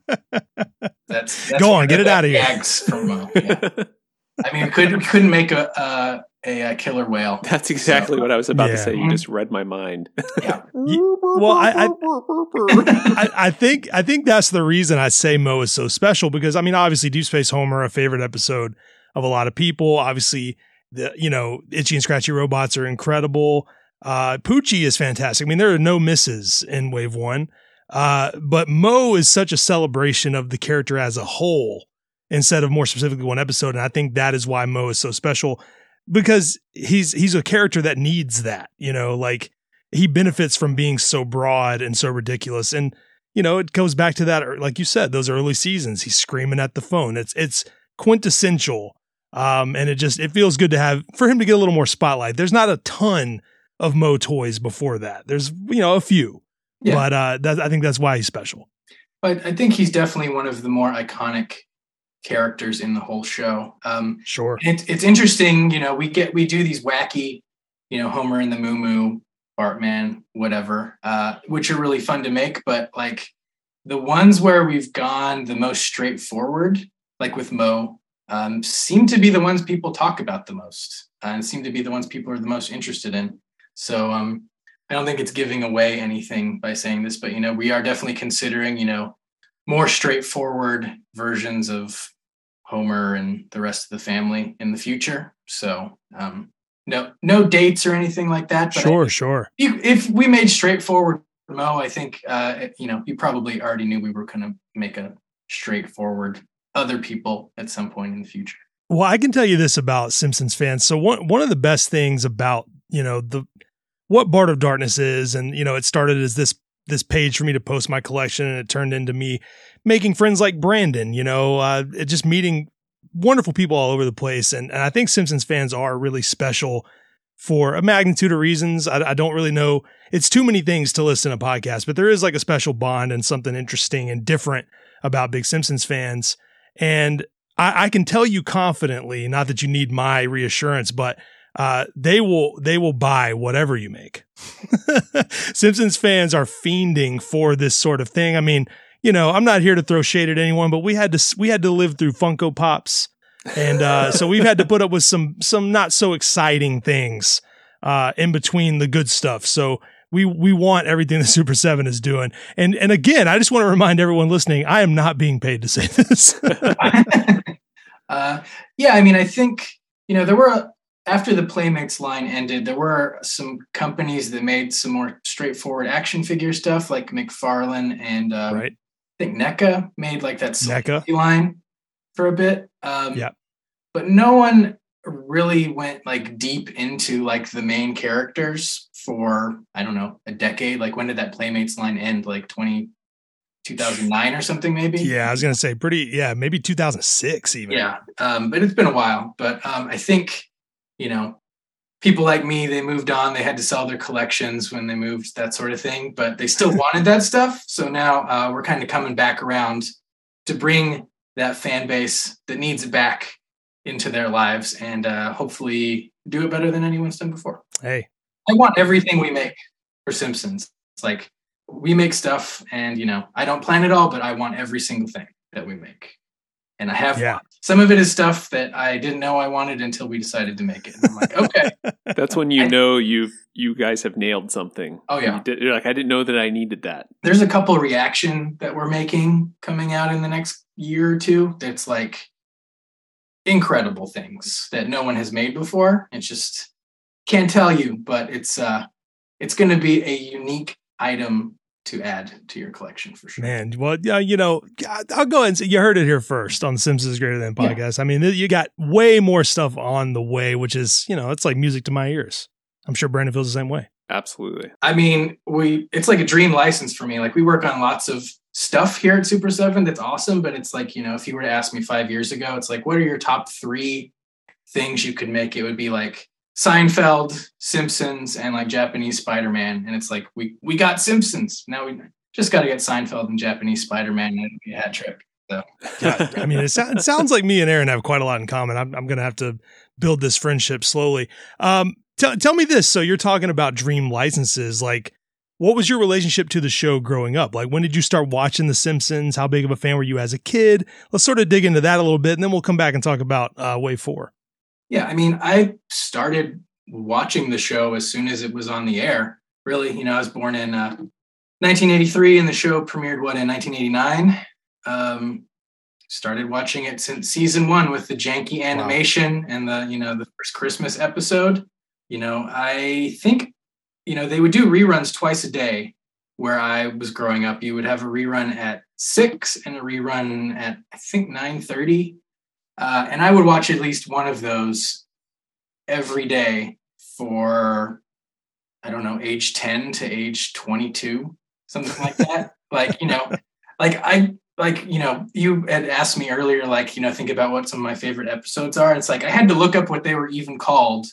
That's, that's Go on, get it out of here. Gags from Mo. Yeah. I mean, we couldn't, we couldn't make a, uh, a, a killer whale. That's exactly so, what I was about yeah. to say. You just read my mind. Yeah. Well, I, I, I, I think I think that's the reason I say Mo is so special, because I mean, obviously, Deep Space Homer, a favorite episode of a lot of people. Obviously, the you know, Itchy and Scratchy Robots are incredible. Uh, Poochie is fantastic. I mean, there are no misses in Wave One, uh, but Mo is such a celebration of the character as a whole instead of more specifically one episode, and I think that is why Mo is so special, because he's he's a character that needs that. You know, like, he benefits from being so broad and so ridiculous. And, you know, it goes back to that, like you said, those early seasons, he's screaming at the phone. It's, it's quintessential. Um, and it just, it feels good to have, for him to get a little more spotlight. There's not a ton of Mo toys before that. There's, you know, a few, yeah. but, uh, that, I think that's why he's special. But I think he's definitely one of the more iconic characters in the whole show. Um, sure. It, it's interesting. You know, we get, we do these wacky, you know, Homer and the Moo Moo, Bartman, whatever, uh, which are really fun to make. But like the ones where we've gone the most straightforward, like with Mo, um, seem to be the ones people talk about the most, uh, and seem to be the ones people are the most interested in. So um, I don't think it's giving away anything by saying this, but, you know, we are definitely considering, you know, more straightforward versions of Homer and the rest of the family in the future. So, um, No, no dates or anything like that. But sure, I, sure. If, if we made straightforward Mo, I think, uh, you know, you probably already knew we were going to make a straightforward other people at some point in the future. Well, I can tell you this about Simpsons fans. So one, one of the best things about, you know, the, what Bart of Darkness is, and, you know, it started as this, this page for me to post my collection, and it turned into me making friends like Brandon, you know, uh, it just meeting wonderful people all over the place. And, and I think Simpsons fans are really special for a magnitude of reasons. I, I don't really know. It's too many things to list in a podcast, but there is like a special bond and something interesting and different about big Simpsons fans. And I, I can tell you confidently, not that you need my reassurance, but uh, they will, they will buy whatever you make. Simpsons fans are fiending for this sort of thing. I mean, you know, I'm not here to throw shade at anyone, but we had to we had to live through Funko Pops, and uh, so we've had to put up with some some not so exciting things uh, in between the good stuff. So we we want everything that Super seven is doing. And and again, I just want to remind everyone listening, I am not being paid to say this. uh, yeah, I mean, I think, you know, there were, after the Playmates line ended, there were some companies that made some more straightforward action figure stuff, like McFarlane and uh, right. I think NECA made like that NECA line for a bit. Um, yeah. But no one really went like deep into like the main characters for, I don't know, a decade. Like, when did that Playmates line end? Like twenty, two thousand nine or something maybe? Yeah, I was going to say pretty, yeah, maybe two thousand six even. Yeah. Um, but it's been a while. But um, I think, you know, people like me, they moved on. They had to sell their collections when they moved, that sort of thing. But they still wanted that stuff. So now uh, we're kind of coming back around to bring that fan base that needs it back into their lives, and uh, hopefully do it better than anyone's done before. Hey, I want everything we make for Simpsons. It's like, we make stuff, and, you know, I don't plan it all, but I want every single thing that we make. And I have yeah. one. Some of it is stuff that I didn't know I wanted until we decided to make it. And I'm like, okay. That's when you know you've you guys have nailed something. Oh, yeah. You did, you're like, I didn't know that I needed that. There's a couple reaction that we're making coming out in the next year or two. That's like, incredible things that no one has made before. It's just can't tell you, but it's uh, it's going to be a unique item to add to your collection for sure. Man, well, yeah, you know, I'll go ahead and say you heard it here first on the Simpsons Greater Than podcast. Yeah. I mean, you got way more stuff on the way, which is, you know, it's like music to my ears. I'm sure Brandon feels the same way. Absolutely. I mean, we it's like a dream license for me. Like we work on lots of stuff here at Super seven that's awesome, but it's like, you know, if you were to ask me five years ago, it's like, what are your top three things you could make? It would be like Seinfeld, Simpsons, and like Japanese Spider-Man. And it's like, we we got Simpsons. Now we just got to get Seinfeld and Japanese Spider-Man, and it'll be a hat trick. So. Yeah, I mean, it, so- it sounds like me and Aaron have quite a lot in common. I'm, I'm going to have to build this friendship slowly. Um, t- tell me this. So you're talking about dream licenses. Like, what was your relationship to the show growing up? Like, when did you start watching The Simpsons? How big of a fan were you as a kid? Let's sort of dig into that a little bit, and then we'll come back and talk about uh, Wave four. Yeah, I mean, I started watching the show as soon as it was on the air. Really, you know, I was born in uh, nineteen eighty-three, and the show premiered, what, in nineteen eighty-nine? Um, started watching it since season one with the janky animation. Wow. And the, you know, the first Christmas episode. You know, I think, you know, they would do reruns twice a day where I was growing up. You would have a rerun at six and a rerun at, I think, nine thirty. Uh, and I would watch at least one of those every day for, I don't know, age ten to age twenty-two, something like that. Like, you know, like I, like, you know, you had asked me earlier, like, you know, think about what some of my favorite episodes are. It's like, I had to look up what they were even called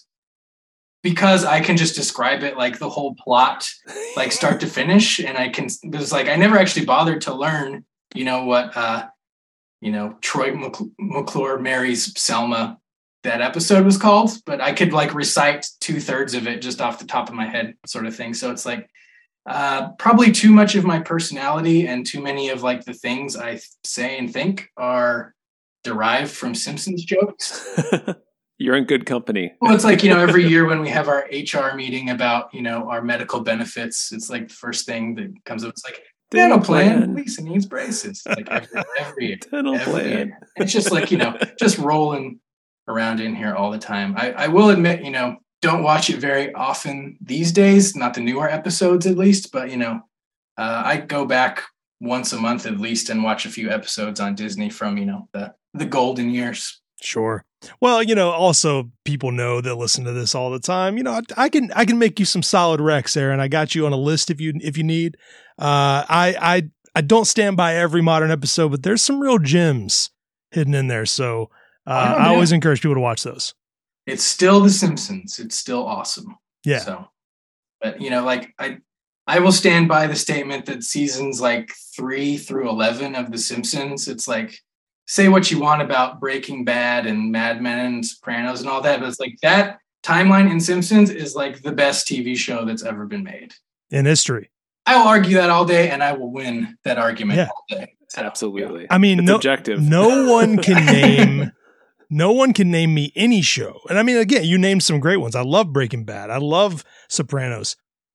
because I can just describe it like the whole plot, like start to finish. And I can, it was like, I never actually bothered to learn, you know, what, uh, you know, Troy McClure marries Selma, that episode was called, but I could like recite two thirds of it just off the top of my head sort of thing. So it's like uh, probably too much of my personality and too many of like the things I th- say and think are derived from Simpsons jokes. You're in good company. Well, it's like, you know, every year when we have our H R meeting about, you know, our medical benefits, it's like the first thing that comes up. It's like, dental plan, Lisa needs braces. Like every, every year. Dental every plan. Year. It's just like, you know, just rolling around in here all the time. I, I will admit, you know, don't watch it very often these days, not the newer episodes at least, but, you know, uh, I go back once a month at least and watch a few episodes on Disney from, you know, the, the golden years. Sure. Well, you know, also people know that listen to this all the time. You know, I, I can I can make you some solid recs, Aaron. I got you on a list if you if you need. Uh, I I I don't stand by every modern episode, but there's some real gems hidden in there. So uh, oh, I always encourage people to watch those. It's still The Simpsons. It's still awesome. Yeah. So, but you know, like I I will stand by the statement that seasons like three through eleven of The Simpsons. It's like, say what you want about Breaking Bad and Mad Men and Sopranos and all that, but it's like that timeline in Simpsons is like the best T V show that's ever been made in history. I will argue that all day, and I will win that argument yeah. all day. So, absolutely. I mean, it's no, objective. No one can name, no one can name me any show. And I mean, again, you named some great ones. I love Breaking Bad. I love Sopranos.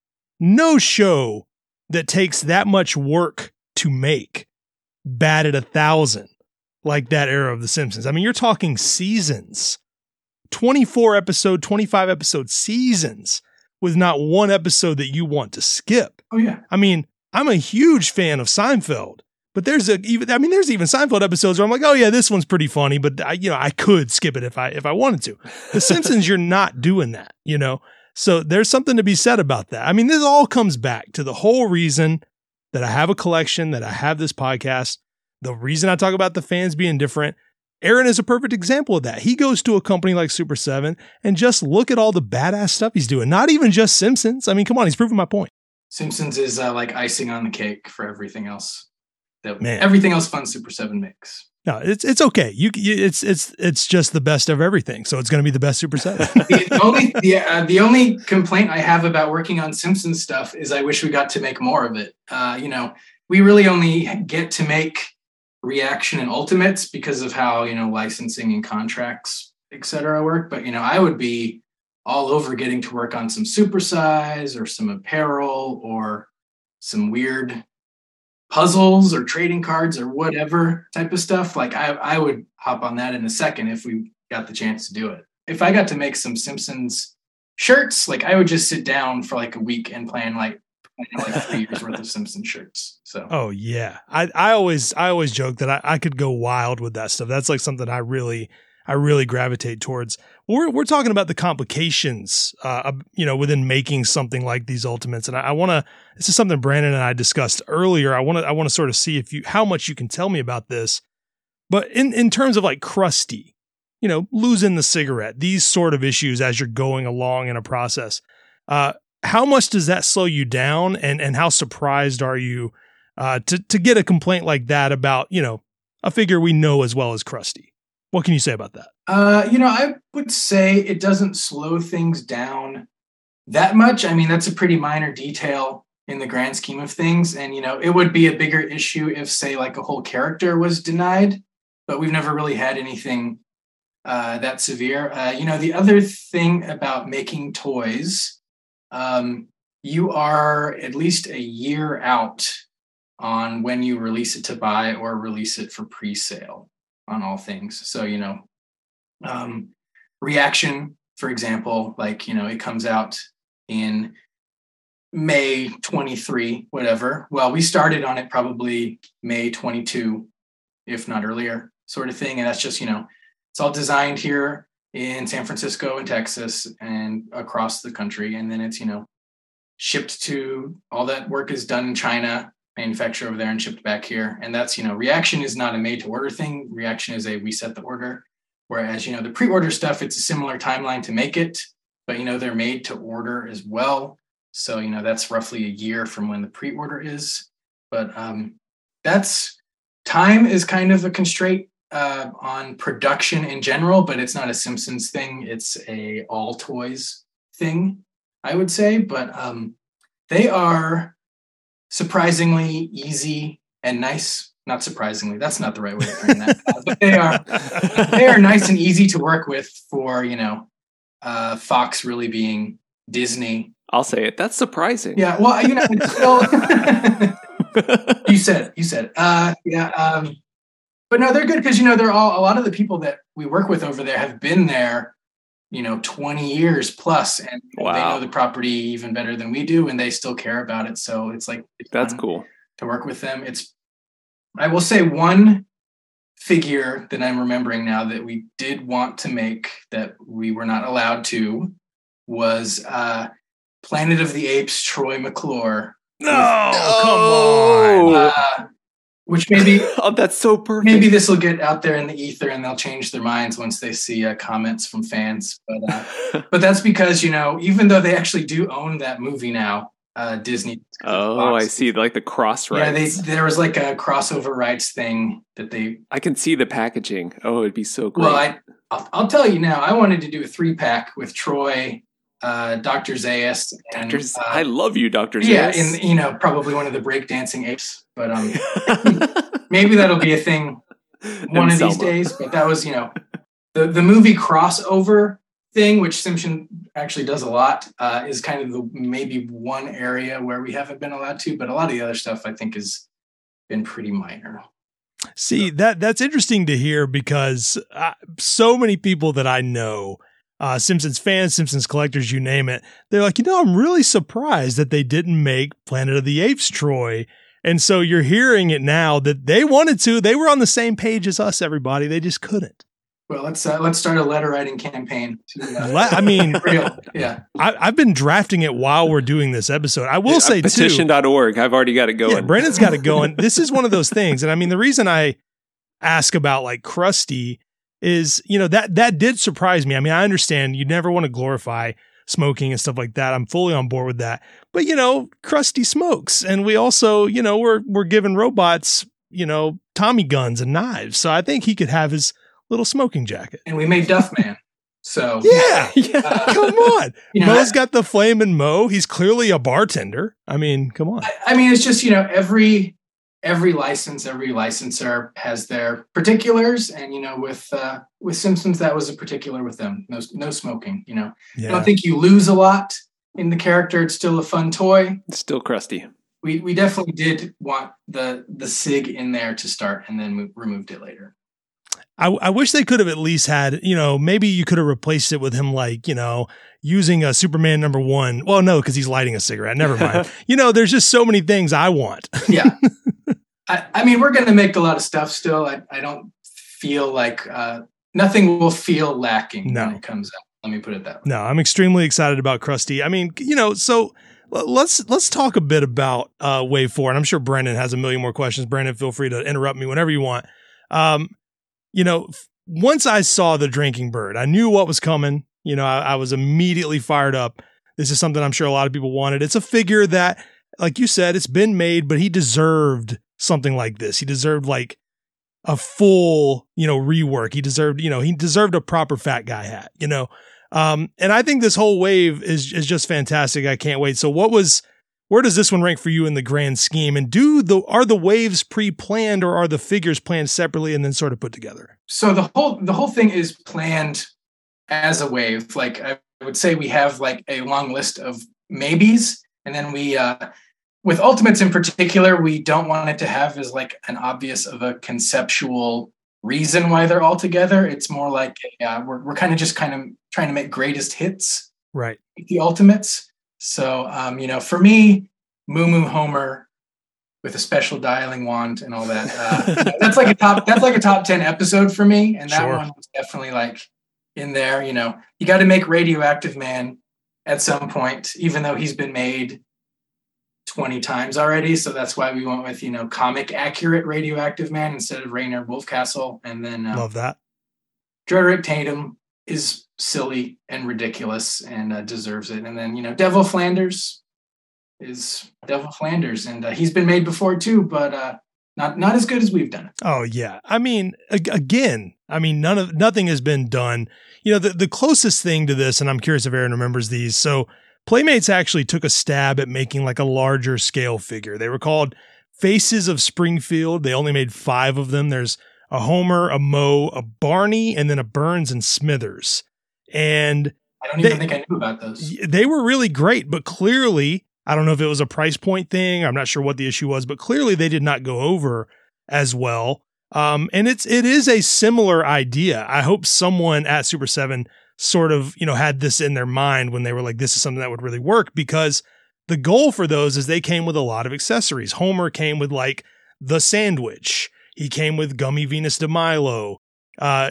No show that takes that much work to make batted a thousand like that era of The Simpsons. I mean, you're talking seasons, twenty-four episode, twenty-five episode seasons with not one episode that you want to skip. Oh yeah. I mean, I'm a huge fan of Seinfeld, but there's a even I mean, there's even Seinfeld episodes where I'm like, oh yeah, this one's pretty funny, but I, you know, I could skip it if I if I wanted to. The Simpsons, you're not doing that, you know. So there's something to be said about that. I mean, this all comes back to the whole reason that I have a collection, that I have this podcast. The reason I talk about the fans being different, Aaron is a perfect example of that. He goes to a company like Super seven and just look at all the badass stuff he's doing. Not even just Simpsons. I mean, come on, he's proving my point. Simpsons is uh, like icing on the cake for everything else. That Man. Everything else fun Super seven makes. No, it's it's okay. You, you it's it's it's just the best of everything. So it's going to be the best Super seven. the only the, uh, the only complaint I have about working on Simpsons stuff is I wish we got to make more of it. Uh, you know, we really only get to make Reaction and Ultimates because of how, you know, licensing and contracts, et cetera work. But, you know, I would be all over getting to work on some supersize or some apparel or some weird puzzles or trading cards or whatever type of stuff, like I, I would hop on that in a second if we got the chance to do it. If I got to make some Simpsons shirts, like I would just sit down for like a week and plan like like three years worth of Simpsons shirts. So oh yeah, I I always I always joke that I, I could go wild with that stuff. That's like something I really I really gravitate towards. We're we're talking about the complications, uh, you know, within making something like these Ultimates, and I, I want to. This is something Brandon and I discussed earlier. I want to I want to sort of see if you how much you can tell me about this. But in in terms of like Krusty, you know, losing the cigarette, these sort of issues as you're going along in a process. Uh, how much does that slow you down, and and how surprised are you uh, to to get a complaint like that about, you know, a figure we know as well as Krusty? What can you say about that? Uh, you know, I would say it doesn't slow things down that much. I mean, that's a pretty minor detail in the grand scheme of things. And, you know, it would be a bigger issue if, say, like a whole character was denied, but we've never really had anything uh, that severe. Uh, you know, the other thing about making toys, um, you are at least a year out on when you release it to buy or release it for pre-sale on all things. So, you know, um, Reaction, for example, like, you know, it comes out in May twenty-three, whatever. Well, we started on it probably May twenty-two, if not earlier, sort of thing. And that's just, you know, it's all designed here in San Francisco and Texas and across the country. And then it's, you know, shipped to, all that work is done in China, manufactured over there and shipped back here. And that's, you know, Reaction is not a made to order thing. Reaction is a, we set the order. Whereas, you know, the pre-order stuff, it's a similar timeline to make it, but, you know, they're made to order as well. So, you know, that's roughly a year from when the pre-order is. But um, that's, time is kind of a constraint uh, on production in general, but it's not a Simpsons thing. It's a all toys thing, I would say. But um, they are surprisingly easy and nice. Not surprisingly, that's not the right way to frame that. Uh, but they are they are nice and easy to work with for, you know, uh, Fox really being Disney. I'll say it. That's surprising. Yeah, well, you know, it's still you said it. You said it. Uh, yeah, um, but no, they're good because, you know, they're all a lot of the people that we work with over there have been there, you know, twenty years plus, and wow. They know the property even better than we do, and they still care about it. So it's like it's that's cool to work with them. It's I will say one figure that I'm remembering now that we did want to make that we were not allowed to was uh, Planet of the Apes Troy McClure. No, with, come on. Uh, which maybe oh, that's so perfect. Maybe this will get out there in the ether and they'll change their minds once they see uh, comments from fans. But uh, but that's because, you know, even though they actually do own that movie now, uh, Disney. Oh, Fox. I see. Like the cross rights. Yeah, they, there was like a crossover rights thing that they. I can see the packaging. Oh, it'd be so great. Well, I, I'll, I'll tell you now. I wanted to do a three pack with Troy, uh, Doctor Zayas, and Doctor uh, I love you, Doctor Zayas. Yeah, and you know, probably one of the breakdancing apes. But um, maybe that'll be a thing one and of Selma. these days. But that was, you know, the the movie crossover thing, which Simpson actually does a lot, uh, is kind of the maybe one area where we haven't been allowed to. But a lot of the other stuff, I think, has been pretty minor. See, that that's interesting to hear because uh, so many people that I know, uh, Simpsons fans, Simpsons collectors, you name it, they're like, you know, I'm really surprised that they didn't make Planet of the Apes, Troy. And so you're hearing it now that they wanted to. They were on the same page as us, everybody. They just couldn't. Well, let's uh, let's start a letter writing campaign. To, uh, Le- I mean, real, yeah. I, I've been drafting it while we're doing this episode. I will yeah, say petition. too. petition dot org. I've already got it going. Yeah, Brandon's got it going. This is one of those things. And I mean, the reason I ask about like Krusty is, you know, that that did surprise me. I mean, I understand you never want to glorify smoking and stuff like that. I'm fully on board with that. But, you know, Krusty smokes. And we also, you know, we're we're giving robots, you know, Tommy guns and knives. So I think he could have his little smoking jacket. And we made Duff Man. So yeah, yeah. Uh, come on. You know, Moe's got the flame and Moe. He's clearly a bartender. I mean, come on. I, I mean, it's just, you know, every every license, every licensor has their particulars, and you know, with uh, with Simpsons, that was a particular with them. No, no smoking. You know, Yeah. I don't think you lose a lot in the character. It's still a fun toy. It's still Krusty. we we definitely did want the the SIG in there to start, and then we removed it later. I, I wish they could have at least had, you know, maybe you could have replaced it with him, like, you know, using a Superman number one. Well, no, because he's lighting a cigarette. Never mind. You know, there's just so many things I want. Yeah. I, I mean, we're going to make a lot of stuff still. I, I don't feel like uh, nothing will feel lacking no. when it comes out. Let me put it that way. No, I'm extremely excited about Krusty. I mean, you know, so let's let's talk a bit about uh, Wave four. And I'm sure Brandon has a million more questions. Brandon, feel free to interrupt me whenever you want. Um, you know, once I saw the Drinking Bird, I knew what was coming. You know, I, I was immediately fired up. This is something I'm sure a lot of people wanted. It's a figure that, like you said, it's been made, but he deserved something like this. He deserved like a full, you know, rework. He deserved, you know, he deserved a proper fat guy hat, you know. Um, and I think this whole wave is is just fantastic. I can't wait. So what was, where does this one rank for you in the grand scheme? And do the, are the waves pre-planned, or are the figures planned separately and then sort of put together? So the whole, the whole thing is planned as a wave. Like I would say we have like a long list of maybes, and then we, uh, with Ultimates in particular, we don't want it to have as like an obvious of a conceptual reason why they're all together. It's more like uh, we're we're kind of just kind of trying to make greatest hits, right? The Ultimates. So um, you know, for me, Moo Moo Homer with a special dialing wand and all that. Uh, that's like a top. That's like a top ten episode for me, and that sure. one was definitely like in there. You know, you got to make Radioactive Man at some point, even though he's been made twenty times already. So that's why we went with, you know, comic accurate Radioactive Man instead of Rainer Wolfcastle. And then uh, love that. Drederick Tatum is silly and ridiculous and uh, deserves it. And then, you know, Devil Flanders is Devil Flanders, and uh, he's been made before too, but uh, not not as good as we've done it. Oh yeah, I mean, ag- again, I mean, none of nothing has been done. You know, the the closest thing to this, and I'm curious if Aaron remembers these. So Playmates actually took a stab at making like a larger scale figure. They were called Faces of Springfield. They only made five of them. There's a Homer, a Moe, a Barney, and then a Burns and Smithers. And I don't even they, think I knew about those. They were really great, but clearly, I don't know if it was a price point thing. I'm not sure what the issue was, but clearly they did not go over as well. Um, and it's it is a similar idea. I hope someone at Super seven sort of, you know, had this in their mind when they were like, this is something that would really work, because the goal for those is they came with a lot of accessories. Homer came with like the sandwich. He came with Gummy Venus de Milo. Uh,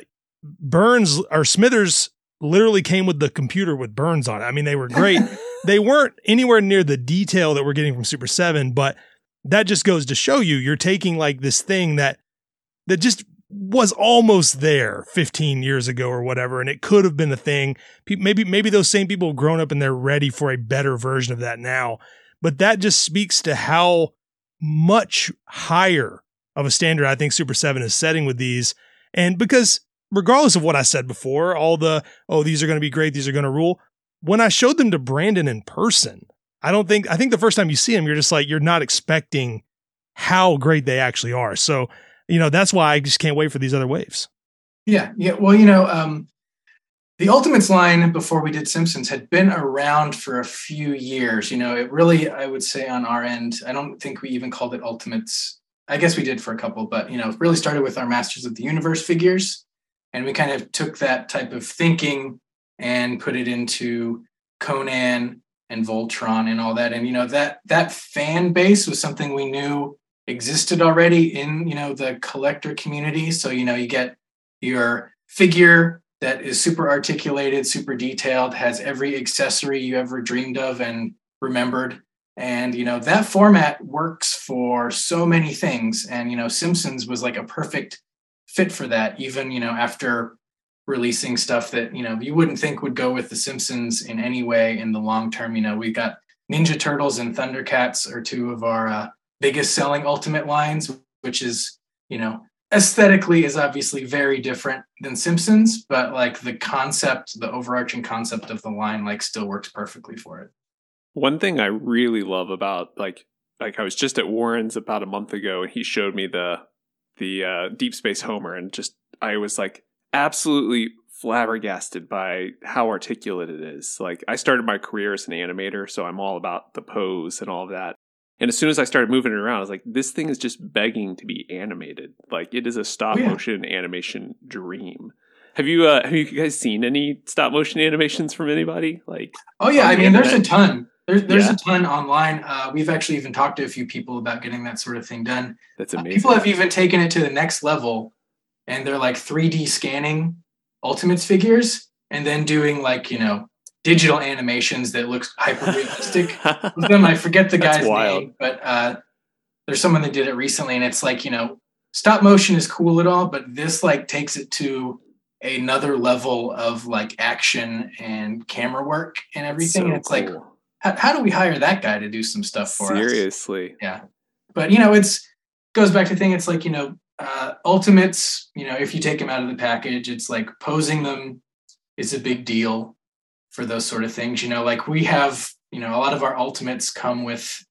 Burns or Smithers literally came with the computer with Burns on it. I mean, they were great. They weren't anywhere near the detail that we're getting from Super seven, but that just goes to show you, you're taking like this thing that, that just was almost there fifteen years ago or whatever. And it could have been a thing. Maybe, maybe those same people have grown up and they're ready for a better version of that now. But that just speaks to how much higher of a standard I think Super seven is setting with these. And because regardless of what I said before, all the, oh, these are going to be great, these are going to rule. When I showed them to Brandon in person, I don't think, I think the first time you see them, you're just like, you're not expecting how great they actually are. So, you know, that's why I just can't wait for these other waves. Yeah. Yeah. Well, you know, um, the Ultimates line before we did Simpsons had been around for a few years. You know, it really, I would say on our end, I don't think we even called it Ultimates. I guess we did for a couple, but, you know, it really started with our Masters of the Universe figures. And we kind of took that type of thinking and put it into Conan and Voltron and all that. And, you know, that that fan base was something we knew existed already in, you know, the collector community. So, you know, you get your figure that is super articulated, super detailed, has every accessory you ever dreamed of and remembered. And, you know, that format works for so many things. And, you know, Simpsons was like a perfect fit for that, even, you know, after releasing stuff that, you know, you wouldn't think would go with the Simpsons in any way in the long term. You know, we got Ninja Turtles and Thundercats are two of our uh, biggest selling Ultimate lines, which is, you know, aesthetically is obviously very different than Simpsons, but like the concept, the overarching concept of the line, like still works perfectly for it. One thing I really love about, like, like I was just at Warren's about a month ago and he showed me the, the uh, Deep Space Homer, and just, I was like absolutely flabbergasted by how articulate it is. Like, I started my career as an animator, so I'm all about the pose and all of that. And as soon as I started moving it around, I was like, this thing is just begging to be animated. Like, it is a stop Oh, yeah. motion animation dream. Have you uh, have you guys seen any stop motion animations from anybody? Like, Oh yeah, on I the mean, there's a internet? ton. There's there's Yeah. a ton online. Uh, we've actually even talked to a few people about getting that sort of thing done. That's Uh, amazing. people have even taken it to the next level, and they're like three D scanning Ultimates figures, and then doing like you know digital animations that looks hyper realistic. With them, I forget the That's guy's wild. name, but uh, there's someone that did it recently, and it's like you know stop motion is cool at all, but this like takes it to another level of like action and camera work and everything. So and it's like, cool. how, how do we hire that guy to do some stuff for us? Seriously. Yeah. But you know, it's goes back to the thing. It's like, you know, uh, Ultimates, you know, if you take them out of the package, it's like posing them is a big deal for those sort of things. You know, like we have, you know, a lot of our Ultimates come with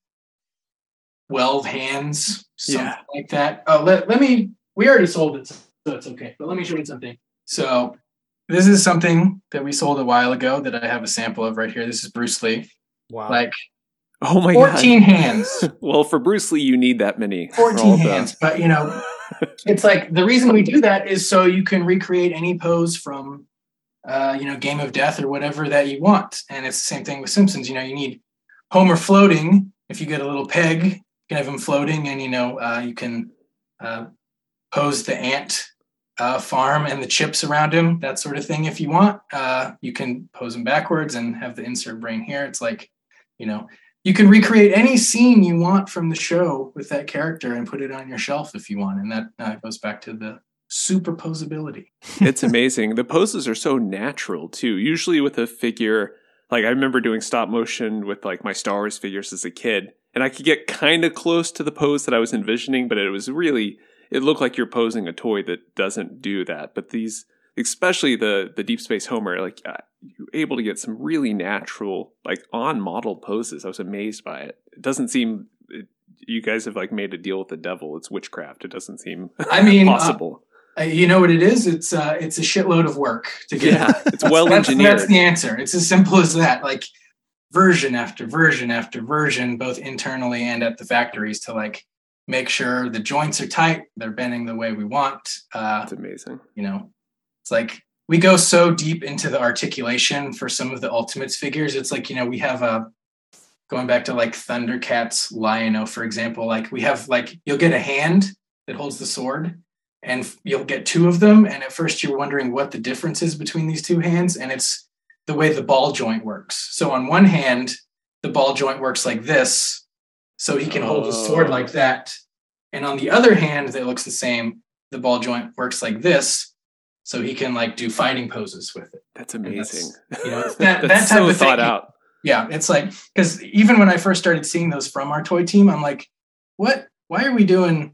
twelve hands, something Yeah. like that. Oh, let, let me, we already sold it, so it's okay. But let me show you something. So this is something that we sold a while ago that I have a sample of right here. This is Bruce Lee. Wow. Like Oh my fourteen hands. god. Well, for Bruce Lee, you need that many. for all fourteen the- hands. But, you know, it's like the reason we do that is so you can recreate any pose from, uh, you know, Game of Death or whatever that you want. And it's the same thing with Simpsons. You know, you need Homer floating. If you get a little peg, you can have him floating, and, you know, uh, you can uh, pose the ant uh, farm and the chips around him, that sort of thing. If you want, uh, you can pose him backwards and have the insert brain here. It's like, you know, you can recreate any scene you want from the show with that character and put it on your shelf if you want. And that uh, goes back to the superposability. It's amazing. The poses are so natural too. Usually with a figure, like I remember doing stop motion with like my Star Wars figures as a kid, and I could get kind of close to the pose that I was envisioning, but it was really, it looked like you're posing a toy that doesn't do that. But these, especially the the Deep Space Homer, like uh, you're able to get some really natural, like on model poses. I was amazed by it. It doesn't seem, it, you guys have like made a deal with the devil. It's witchcraft. It doesn't seem I mean, uh, possible. Uh, you know what it is? It's uh, it's a shitload of work to get. Yeah, it's well that's, engineered. That's the answer. It's as simple as that. Like version after version after version, both internally and at the factories, to like make sure the joints are tight, they're bending the way we want. Uh, It's amazing. you know, it's like we go so deep into the articulation for some of the Ultimates figures. It's like, you know, we have a going back to like Thundercats Lion-O, for example. Like we have like you'll get a hand that holds the sword, and you'll get two of them. And at first you're wondering what the difference is between these two hands. And it's the way the ball joint works. So on one hand, the ball joint works like this. So he can hold the sword Oh. like that. And on the other hand, that looks the same, the ball joint works like this. So he can like do fighting poses with it. That's And amazing. that's, you know, it's that, that That's type so of thing. thought out. Yeah. It's like, because even when I first started seeing those from our toy team, I'm like, what, why are we doing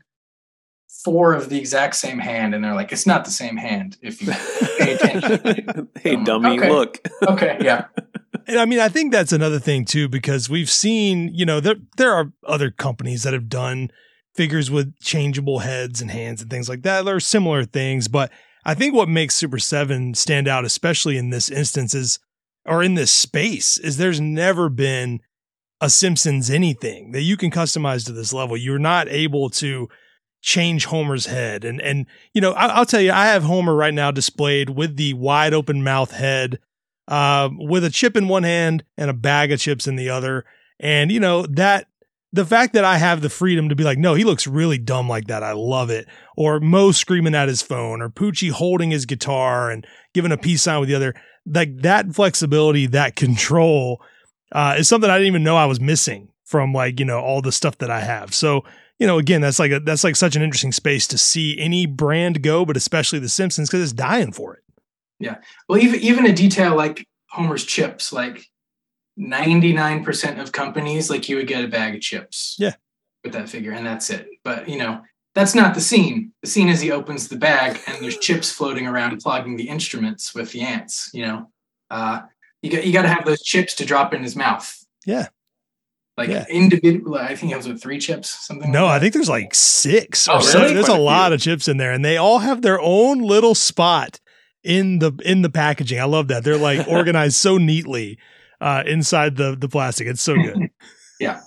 four of the exact same hand? And they're like, it's not the same hand if you pay attention. Hey, I'm like, dummy, okay. look. Okay. Yeah. And I mean, I think that's another thing too, because we've seen, you know, there there are other companies that have done figures with changeable heads and hands and things like that. There are similar things, but I think what makes Super seven stand out, especially in this instance, is, or in this space, is there's never been a Simpsons anything that you can customize to this level. You're not able to change Homer's head. And, and, you know, I, I'll tell you, I have Homer right now displayed with the wide open mouth head, uh, with a chip in one hand and a bag of chips in the other. And, you know, that the fact that I have the freedom to be like, no, he looks really dumb like that. I love it. Or Mo screaming at his phone, or Poochie holding his guitar and giving a peace sign with the other. Like that flexibility, that control, uh, is something I didn't even know I was missing from, like, you know, all the stuff that I have. So, you know, again, that's like a, that's like such an interesting space to see any brand go, but especially the Simpsons, because it's dying for it. Well, even even a detail like Homer's chips, like ninety-nine percent of companies, like you would get a bag of chips. Yeah. With that figure, and that's it. But, you know, that's not the scene. The scene is he opens the bag and there's chips floating around clogging the instruments with the ants, you know. Uh, you got you got to have those chips to drop in his mouth. Yeah. Like Yeah. individual, I think it was with three chips, something. No, like I think there's like six or Oh, seven. really? There's Quite a a lot few. of chips in there, and they all have their own little spot in the in the packaging. I love that. They're like organized so neatly uh, inside the the plastic. It's so good. Yeah.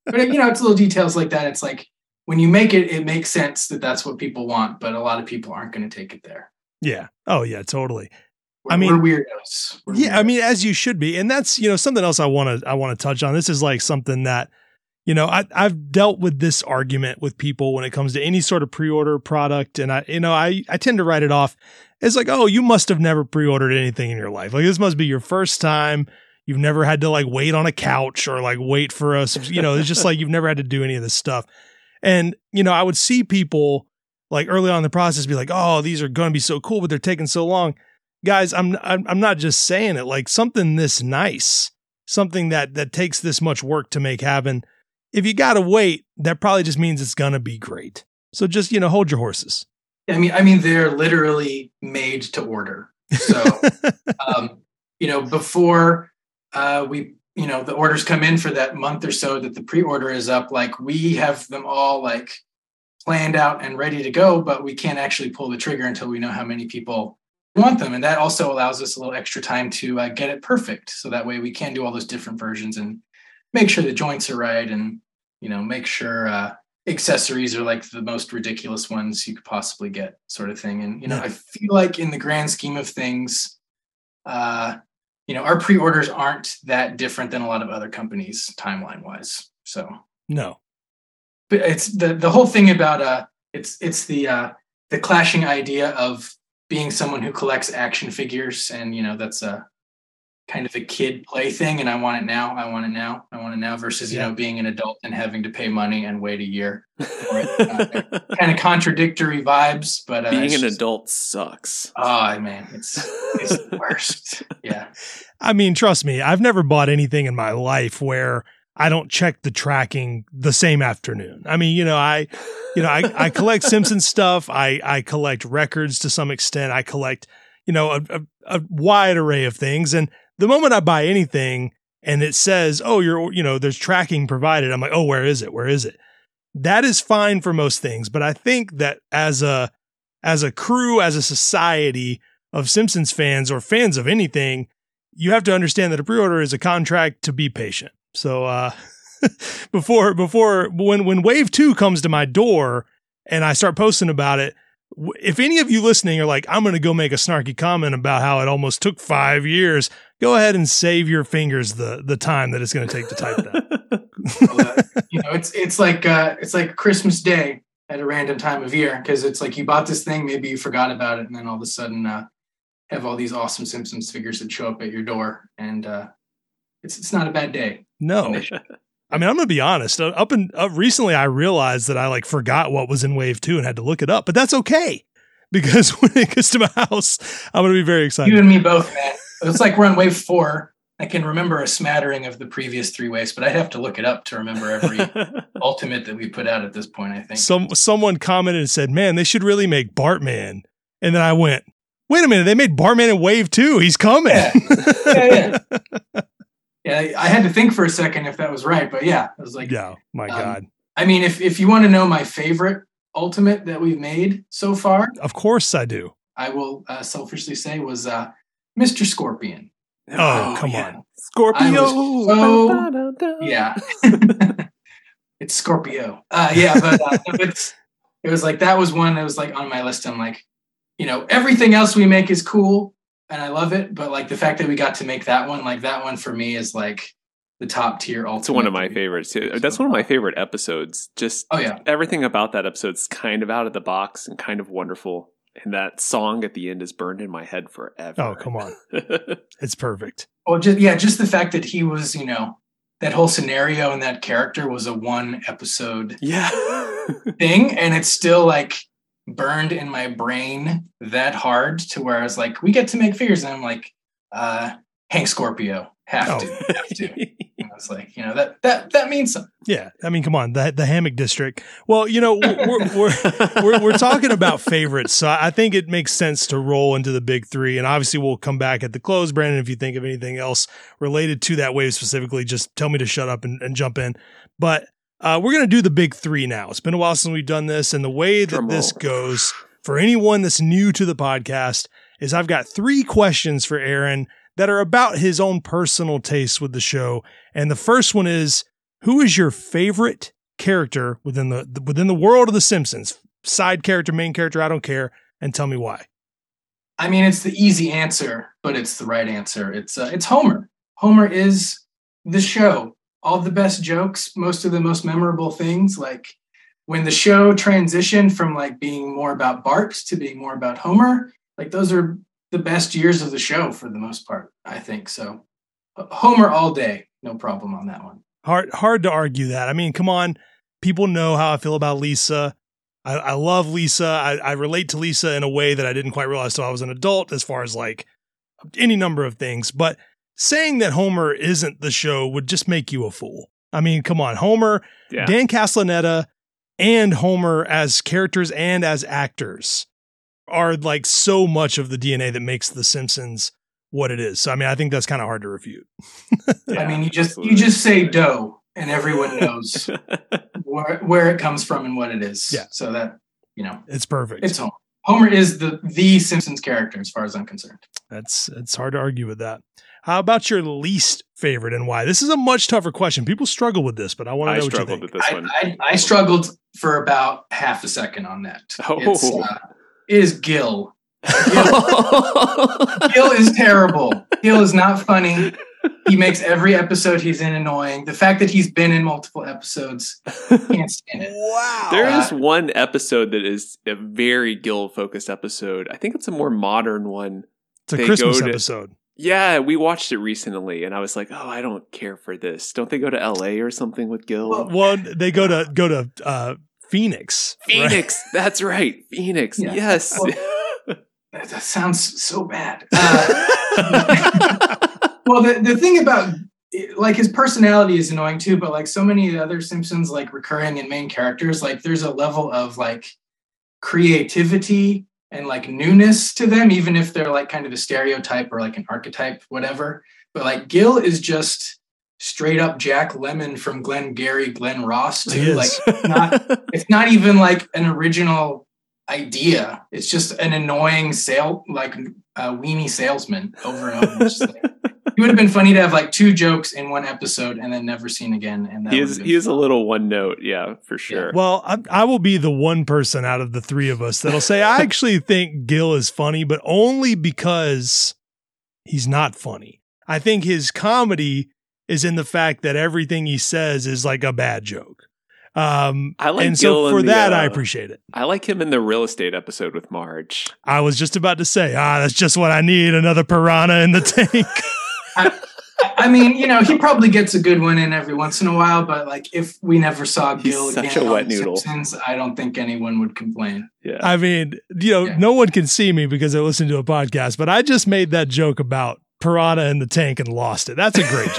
But you know, it's little details like that. It's like when you make it, it makes sense that that's what people want, but a lot of people aren't going to take it there. Yeah. Oh yeah, totally. We're, I mean, we're weirdos. We're yeah, weirdos. I mean, as you should be. And that's, you know, something else I want to, I want to touch on. This is like something that, you know, I, I've dealt with this argument with people when it comes to any sort of pre-order product. And I, you know, I, I tend to write it off as like, oh, you must have never pre-ordered anything in your life. Like this must be your first time. You've never had to like wait on a couch or like wait for us. You know, it's just like, you've never had to do any of this stuff. And, you know, I would see people like early on in the process be like, oh, these are going to be so cool, but they're taking so long. Guys, I'm, I'm, I'm not just saying it, like something this nice, something that, that takes this much work to make happen. If you got to wait, that probably just means it's going to be great. So just, you know, hold your horses. I mean, I mean, they're literally made to order. So, um, you know, before uh, we, you know, the orders come in for that month or so that the pre-order is up, like we have them all like planned out and ready to go, but we can't actually pull the trigger until we know how many people want them. And that also allows us a little extra time to uh, get it perfect. So that way we can do all those different versions and make sure the joints are right and, you know, make sure uh, accessories are like the most ridiculous ones you could possibly get, sort of thing. And, you know, Yeah. I feel like in the grand scheme of things, uh, you know, our pre-orders aren't that different than a lot of other companies timeline wise. So, No. but it's the, the whole thing about, uh, it's, it's the, uh, the clashing idea of being someone who collects action figures. And, you know, that's a kind of a kid play thing. And I want it now. I want it now. I want it now versus, you Yeah. know, being an adult and having to pay money and wait a year for it. Uh, kind of contradictory vibes, but uh, Being it's an just- adult sucks. Oh man, it's, it's the worst. Yeah. I mean, trust me, I've never bought anything in my life where I don't check the tracking the same afternoon. I mean, you know, I, you know, I, I collect Simpsons stuff. I, I collect records to some extent. I collect, you know, a, a, a wide array of things. And the moment I buy anything and it says, oh, you're, you know, there's tracking provided, I'm like, oh, where is it? Where is it? That is fine for most things. But I think that as a, as a crew, as a society of Simpsons fans or fans of anything, you have to understand that a pre-order is a contract to be patient. So, uh, before, before, when, when wave two comes to my door and I start posting about it, w- if any of you listening are like, I'm going to go make a snarky comment about how it almost took five years, go ahead and save your fingers the, the time that it's going to take to type that. Well, uh, you know, it's, it's like, uh, it's like Christmas Day at a random time of year. Cause it's like you bought this thing, maybe you forgot about it. And then all of a sudden, uh, have all these awesome Simpsons figures that show up at your door. And, uh, it's, it's not a bad day. No. I mean, I'm going to be honest. Uh, Up and up recently, I realized that I like forgot what was in wave two and had to look it up, but that's okay because when it gets to my house, I'm going to be very excited. You and me both, man. It's like we're on wave four. I can remember a smattering of the previous three waves, but I'd have to look it up to remember every ultimate that we put out at this point, I think. Some someone commented and said, "Man, they should really make Bartman." And then I went, "Wait a minute, they made Bartman in wave two. He's coming." Yeah, yeah, yeah. Yeah, I had to think for a second if that was right, but yeah, I was like, Yeah, my um, God. I mean, if if you want to know my favorite ultimate that we've made so far, Of course I do. I will uh, selfishly say was uh, Mister Scorpion. Oh, come yeah. on. Scorpio. so- Yeah. It's Scorpio. Uh, yeah, but uh, it's, it was like, that was one that was like on my list. I'm like, you know, everything else we make is cool and I love it. But like the fact that we got to make that one, like that one for me is like the top tier ultimate. It's one of my favorites too. That's one of my favorite episodes. Just Oh, yeah. everything about that episode's kind of out of the box and kind of wonderful. And that song at the end is burned in my head forever. Oh, come on. It's perfect. Well, just, yeah, just the fact that he was, you know, that whole scenario and that character was a one episode Yeah. thing. And it's still like burned in my brain that hard to where I was like, we get to make figures. And I'm like, uh, Hank Scorpio, have Oh. to, have to. And I was like, you know, that, that, that means something. Yeah. I mean, come on. The, the Hammock District. Well, you know, we're, we're, we're, we're, we're talking about favorites. So I think it makes sense to roll into the big three. And obviously we'll come back at the close. Brandon, if you think of anything else related to that wave specifically, just tell me to shut up and, and jump in. But uh, we're going to do the big three now. It's been a while since we've done this. And the way that Drum this roll. goes for anyone that's new to the podcast is I've got three questions for Aaron that are about his own personal taste with the show. And the first one is, who is your favorite character within the within the world of The Simpsons? Side character, main character, I don't care, and tell me why. I mean, it's the easy answer, but it's the right answer. It's uh, it's Homer. Homer is the show. All the best jokes, most of the most memorable things. Like when the show transitioned from like being more about Bart to being more about Homer, like those are the best years of the show for the most part, I think. So Homer all day, no problem on that one. Hard hard to argue that. I mean, come on. People know how I feel about Lisa. I, I love Lisa. I, I relate to Lisa in a way that I didn't quite realize till I was an adult as far as like any number of things. But saying that Homer isn't the show would just make you a fool. I mean, come on. Homer, Yeah. Dan Castellaneta, and Homer as characters and as actors are like so much of the D N A that makes The Simpsons what it is. So, I mean, I think that's kind of hard to refute. Yeah, I mean, you just absolutely. you just say dough, and everyone knows where where it comes from and what it is. Yeah. So that, you know, It's perfect. it's Homer. Homer is the the Simpsons character, as far as I'm concerned. That's it's hard to argue with that. How about your least favorite and why? This is a much tougher question. People struggle with this, but I want to I know what you struggled think. with this I, one. I, I struggled for about half a second on that. Oh. It's, uh, it is Gil. Gil is terrible. Gil is not funny. He makes every episode he's in annoying. The fact that he's been in multiple episodes, can't stand it. Wow. There Uh, is one episode that is a very Gil-focused episode. I think it's a more modern one. It's a they Christmas go to- episode. Yeah, we watched it recently, and I was like, "Oh, I don't care for this. Don't they go to L A or something with Gil?" Well, they go to go to uh, Phoenix. right? Phoenix. That's right, Phoenix. Yeah. Yes. That, that sounds so bad. Uh, well, the, the thing about, like, his personality is annoying too, but like so many other Simpsons, like recurring and main characters, like there's a level of like creativity and like newness to them, even if they're like kind of a stereotype or like an archetype, whatever. But like Gil is just straight up Jack Lemmon from Glenn Gary, Glenn Ross He too. is. Like it's not, it's not even like an original idea. It's just an annoying sale, like a weenie salesman over and over. It's just like, it would have been funny to have like two jokes in one episode and then never seen again. And that he would is have he been is a fun. little one note, yeah, for sure. Well, I, I will be the one person out of the three of us that'll say I actually think Gil is funny, but only because he's not funny. I think his comedy is in the fact that everything he says is like a bad joke. Um, I like and Gil so for in the, that, I uh, appreciate it. I like him in the real estate episode with Marge. I was just about to say, ah, that's just what I need. Another piranha in the tank. I, I mean, you know, he probably gets a good one in every once in a while, but like if we never saw He's Gil such again a wet on The noodle. Simpsons, I don't think anyone would complain. Yeah. I mean, you know, Yeah. no one can see me because I listen to a podcast, but I just made that joke about piranha in the tank and lost it. That's a great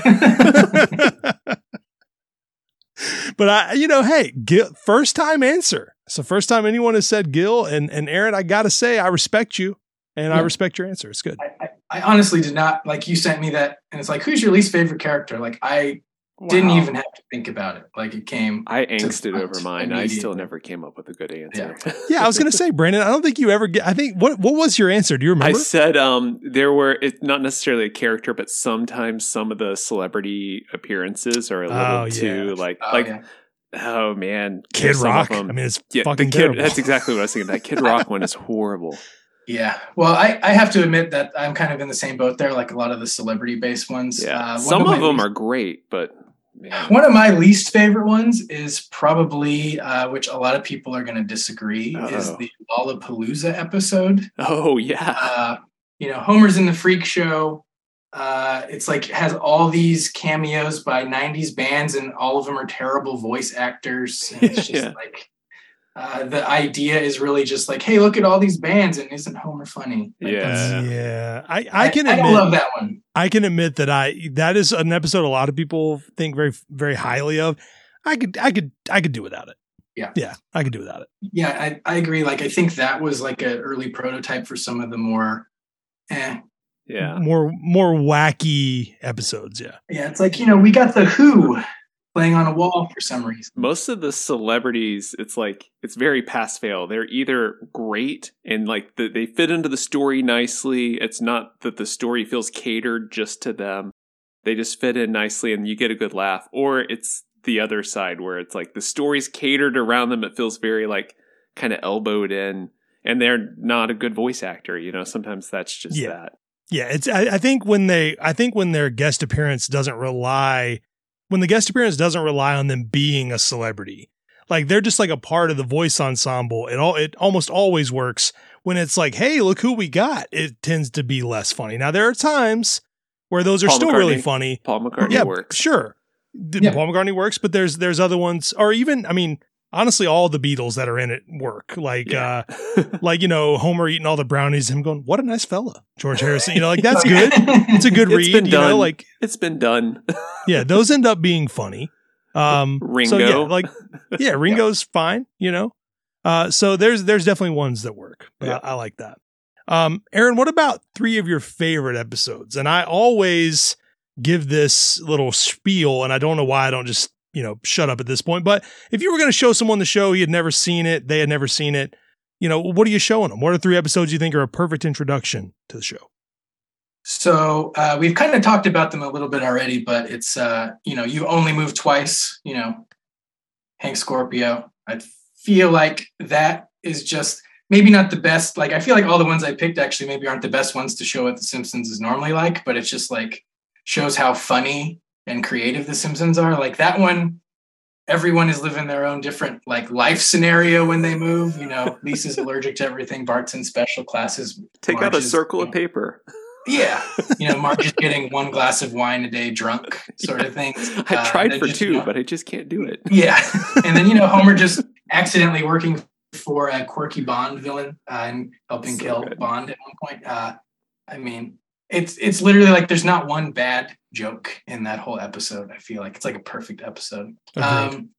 joke. But I, you know, hey, Gil, first time answer. So first time anyone has said Gil, and and Aaron, I gotta say, I respect you, and I Yeah. respect your answer. It's good. I, I, I honestly did not, like, you sent me that and it's like, who's your least favorite character? Like I didn't Wow. even have to think about it. Like it came. I angsted front over mine. I still immediately. never came up with a good answer. Yeah, I was gonna say, Brandon, I don't think you ever get. I think what what was your answer? Do you I remember? said um there were it's not necessarily a character, but sometimes some of the celebrity appearances are a little Oh, too yeah. like Oh, like yeah. oh man, Kid some of Rock. them- I mean, it's yeah, the fucking kid. terrible. That's exactly what I was thinking. That Kid Rock one is horrible. Yeah. Well, I, I have to admit that I'm kind of in the same boat there, like a lot of the celebrity based ones. Yeah, Uh, one some of my them least- are great, but man. One of my least favorite ones is probably, uh, which a lot of people are going to disagree, is Uh-oh. the Lollapalooza episode. Oh yeah, Uh, you know, Homer's in the Freak Show. Uh, it's like has all these cameos by nineties bands, and all of them are terrible voice actors. And it's just Yeah. like uh, the idea is really just like, hey, look at all these bands, and isn't Homer funny? Like, Yeah. that's- yeah, I, I can I, admit. don't love that one. I can admit that I that is an episode a lot of people think very very highly of. I could I could I could do without it. Yeah. Yeah, I could do without it. Yeah, I, I agree. Like, I think that was like an early prototype for some of the more, eh. yeah. More more wacky episodes, yeah. Yeah, it's like, you know, we got the Who playing on a wall for some reason. Most of the celebrities, it's like it's very pass fail. They're either great and like the, they fit into the story nicely. It's not that the story feels catered just to them. they just fit in nicely and you get a good laugh. Or it's the other side where it's like the story's catered around them. It feels very like kind of elbowed in, and they're not a good voice actor. You know, sometimes that's just Yeah. that. Yeah, it's. I, I think when they, I think when their guest appearance doesn't rely, when the guest appearance doesn't rely on them being a celebrity, like they're just like a part of the voice ensemble. It all, it almost always works. When it's like, hey, look who we got, it tends to be less funny. Now there are times where those are Paul still McCartney. really funny. Paul McCartney yeah, works. Sure, The- Yeah. Paul McCartney works, but there's there's other ones, or even, I mean, honestly, all the Beatles that are in it work. Like, Yeah. uh, like you know, Homer eating all the brownies, him going, "What a nice fella," George Harrison. You know, like that's good. It's a good It's read. been You done. know, like It's been done. yeah, those end up being funny. Um, Ringo. so yeah, like yeah, Ringo's fine. You know, uh, so there's there's definitely ones that work. But Yeah. I, I like that. Um, Aaron, what about three of your favorite episodes? And I always give this little spiel, and I don't know why I don't just you know shut up at this point. But if you were going to show someone the show, he had never seen it, they had never seen it. You know, what are you showing them? What are three episodes you think are a perfect introduction to the show? So uh, we've kind of talked about them a little bit already, but it's, uh, you know, You Only Move Twice, you know, Hank Scorpio. I feel like that is just maybe not the best. Like, I feel like all the ones I picked actually maybe aren't the best ones to show what The Simpsons is normally like, but it's just like shows how funny and creative The Simpsons are. Like that one, everyone is living their own different like life scenario when they move. You know, Lisa's allergic to everything. Bart's in special classes. Take out a Marge is, circle you of know, paper. Yeah, you know, Marge is getting one glass of wine a day drunk, sort of thing. I Uh, tried then for just, two, you know, but I just can't do it. yeah. And then, you know, Homer just accidentally working for a quirky Bond villain uh, and helping So kill good. Bond at one point. Uh, I mean, it's it's literally like there's not one bad joke in that whole episode. I feel like it's like a perfect episode. Agreed. Um,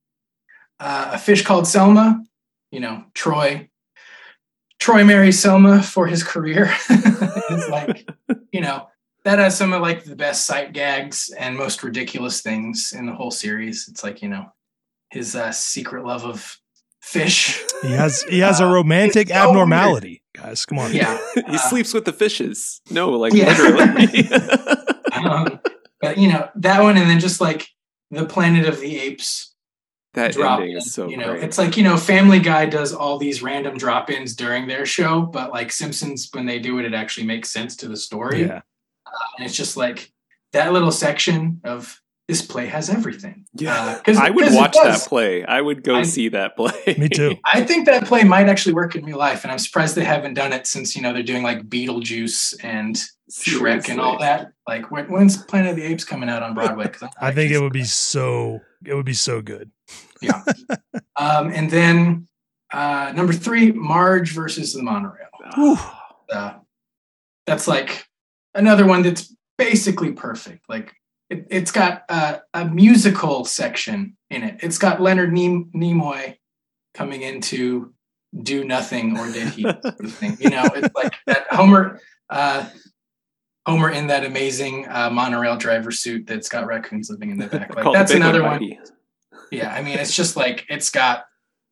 uh, A Fish Called Selma, you know, Troy. Troy marries Selma for his career. It's like, you know, that has some of like the best sight gags and most ridiculous things in the whole series. It's like, you know, his uh, secret love of fish. He has he has a Uh, romantic it's so abnormality, guys. Come on. Yeah. he Uh, sleeps with the fishes. No, like Yeah. literally. Um, but, you know, that one, and then just like the Planet of the Apes That drop ending in, is so you know, great. it's like, you know, Family Guy does all these random drop-ins during their show, but like Simpsons, when they do it, it actually makes sense to the story. Yeah. And it's just like that little section of this play has everything. Yeah. Uh, 'cause- I would 'cause it watch does. that play. I would go I- see that play. Me too. I think that play might actually work in real life, and I'm surprised they haven't done it since, you know, they're doing like Beetlejuice and Shrek and all Seriously. that. Like, when, when's Planet of the Apes coming out on Broadway? 'Cause I'm I think it actually- would be so it would be so good. Yeah. Um, and then uh, number three, Marge versus the Monorail. Uh, that's like another one that's basically perfect. Like it, it's got uh, a musical section in it. It's got Leonard Nim- Nimoy coming in to do nothing, or did he? Sort of thing. You know, it's like that Homer, uh, Homer in that amazing uh, monorail driver suit that's got raccoons living in the back. Like Called the that's Big another One one. Mighty. Yeah, I mean, it's just like it's got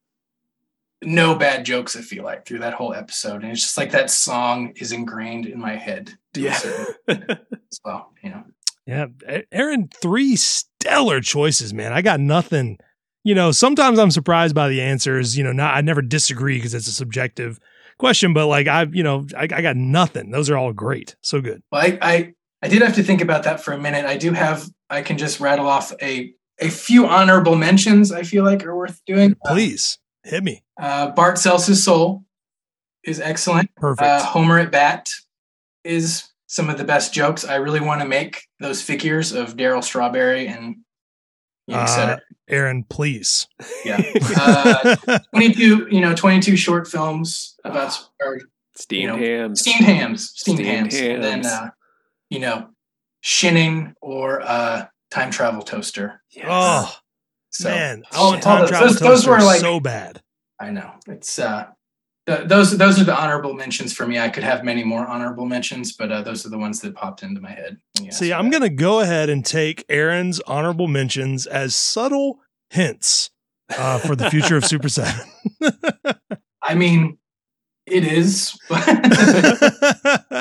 no bad jokes, I feel like, through that whole episode. And it's just like that song is ingrained in my head to a Yeah. certain as well, you know. Yeah, A- Aaron, three stellar choices, man. I got nothing. You know, sometimes I'm surprised by the answers. You know, not I never disagree because it's a subjective question, but like I've, you know, I, I got nothing. Those are all great. So good. Well, I, I I did have to think about that for a minute. I do have I can just rattle off a a few honorable mentions I feel like are worth doing. Please hit me. Uh, Bart Sells His Soul is excellent. Perfect. Uh, Homer at Bat is some of the best jokes. I really want to make those figures of Daryl Strawberry and et Uh, cetera. Aaron, please. Yeah. Uh, twenty-two, you know, twenty-two short films about or Steamed you know, hams. steamed hams, steamed, Steamed hams. And then, hams. uh, you know, Shinning or uh, Time Travel Toaster. Yes. Oh, So, man. all- Oh, all time those- travel those- those toaster were is like- so bad. I know it's uh, th- those those are the honorable mentions for me. I could have many more honorable mentions, but uh, those are the ones that popped into my head. when you See, asked I'm that. going to go ahead and take Aaron's honorable mentions as subtle hints uh, for the future of Super seven. I mean, it is.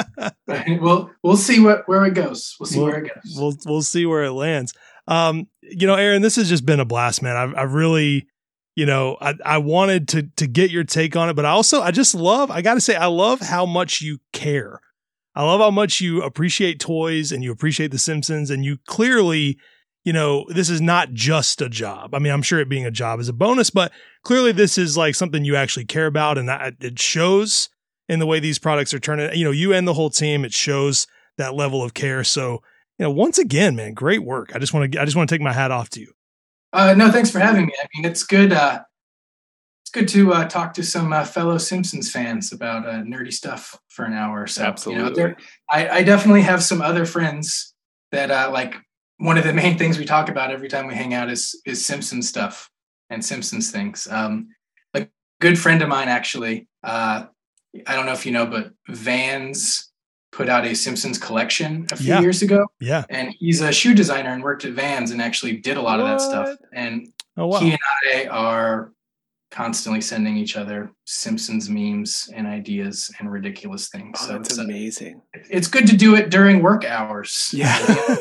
we'll we'll see what where it goes. We'll see we'll, where it goes. We'll we'll see where it lands. Um, you know, Aaron, this has just been a blast, man. I've I've really, you know, I I wanted to to get your take on it, but I also I just love. I got to say, I love how much you care. I love how much you appreciate toys and you appreciate The Simpsons, and you clearly, you know, this is not just a job. I mean, I'm sure it being a job is a bonus, but clearly this is like something you actually care about, and that it shows in the way these products are turning. You know, you and the whole team, it shows that level of care. So, you know, once again, man, great work. I just want to, I just want to take my hat off to you. Uh, no, thanks for having me. I mean, it's good. Uh, it's good to uh, talk to some uh, fellow Simpsons fans about uh, nerdy stuff for an hour or so. Absolutely. You know, there, I, I definitely have some other friends that uh, like one of the main things we talk about every time we hang out is is Simpsons stuff and Simpsons things. Um, a good friend of mine, actually, uh, I don't know if you know, but Vans put out a Simpsons collection a few yeah. years ago. Yeah. And he's a shoe designer and worked at Vans and actually did a lot what? of that stuff. And oh, wow. he and I are constantly sending each other Simpsons memes and ideas and ridiculous things. Oh, so that's it's amazing. A, it's good to do it during work hours. Yeah.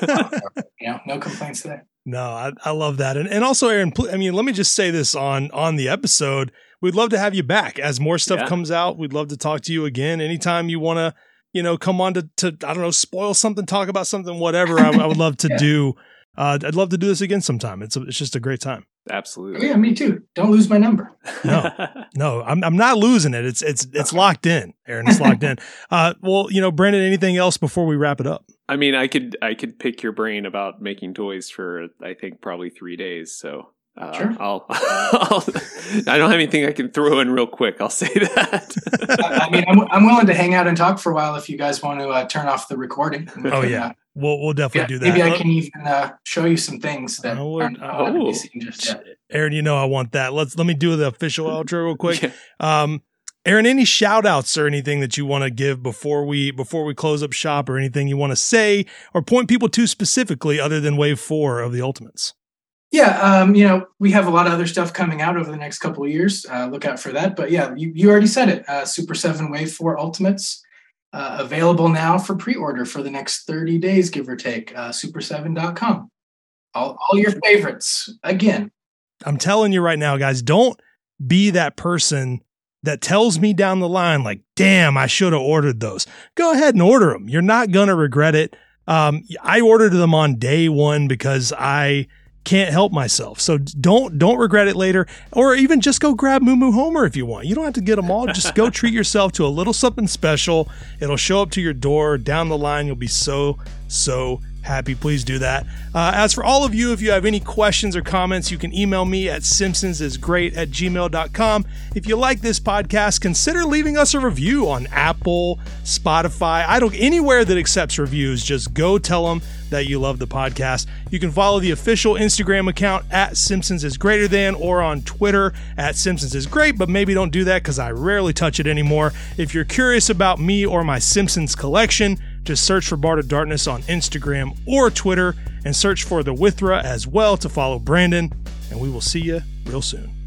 You know, no complaints there. No, I, I love that. And and also, Aaron, I mean, let me just say this on, on the episode. We'd love to have you back as more stuff yeah. comes out. We'd love to talk to you again. Anytime you want to, you know, come on to, to, I don't know, spoil something, talk about something, whatever. I, I would love to yeah. do. Uh, I'd love to do this again sometime. It's a, it's just a great time. Absolutely. Yeah, me too. Don't lose my number. No, no, I'm I'm not losing it. It's it's it's locked in, Aaron. It's locked in. Uh, well, you know, Brandon, anything else before we wrap it up? I mean, I could I could pick your brain about making toys for I think probably three days. So uh, sure. I'll, I'll I don't have anything I can throw in real quick. I'll say that. I, I mean, I'm I'm willing to hang out and talk for a while if you guys want to uh, turn off the recording. Oh can, yeah. Uh, We'll we'll definitely yeah, do that. maybe I can even uh, show you some things that would, aren't oh, haven't been seen just yet. Aaron, you know I want that. Let's let me do the official outro real quick. Yeah. Um, Aaron, any shout outs or anything that you want to give before we before we close up shop, or anything you want to say or point people to specifically other than Wave Four of the Ultimates? Yeah, um, you know, we have a lot of other stuff coming out over the next couple of years. Uh, look out for that. But yeah, you, you already said it. Uh, Super seven Wave Four Ultimates. Uh, available now for pre-order for the next thirty days, give or take. Uh, super seven dot com. All, all your favorites. Again. I'm telling you right now, guys, don't be that person that tells me down the line, like, damn, I should have ordered those. Go ahead and order them. You're not going to regret it. Um, I ordered them on day one because I can't help myself. So don't don't regret it later, or even just go grab Moo Moo Homer if you want. You don't have to get them all. Just go treat yourself to a little something special. It'll show up to your door down the line. You'll be so, so happy. Please do that. Uh, as for all of you, if you have any questions or comments, you can email me at simpsonsisgreat at gmail dot com. If you like this podcast, consider leaving us a review on Apple, Spotify, I don't, anywhere that accepts reviews. Just go tell them that you love the podcast. You can follow the official Instagram account at Simpsons is greater than, or on Twitter at Simpsons is great, but maybe don't do that because I rarely touch it anymore. If you're curious about me or my Simpsons collection, just search for Bart of Darkness on Instagram or Twitter, and search for the Withra as well to follow Brandon, and we will see you real soon.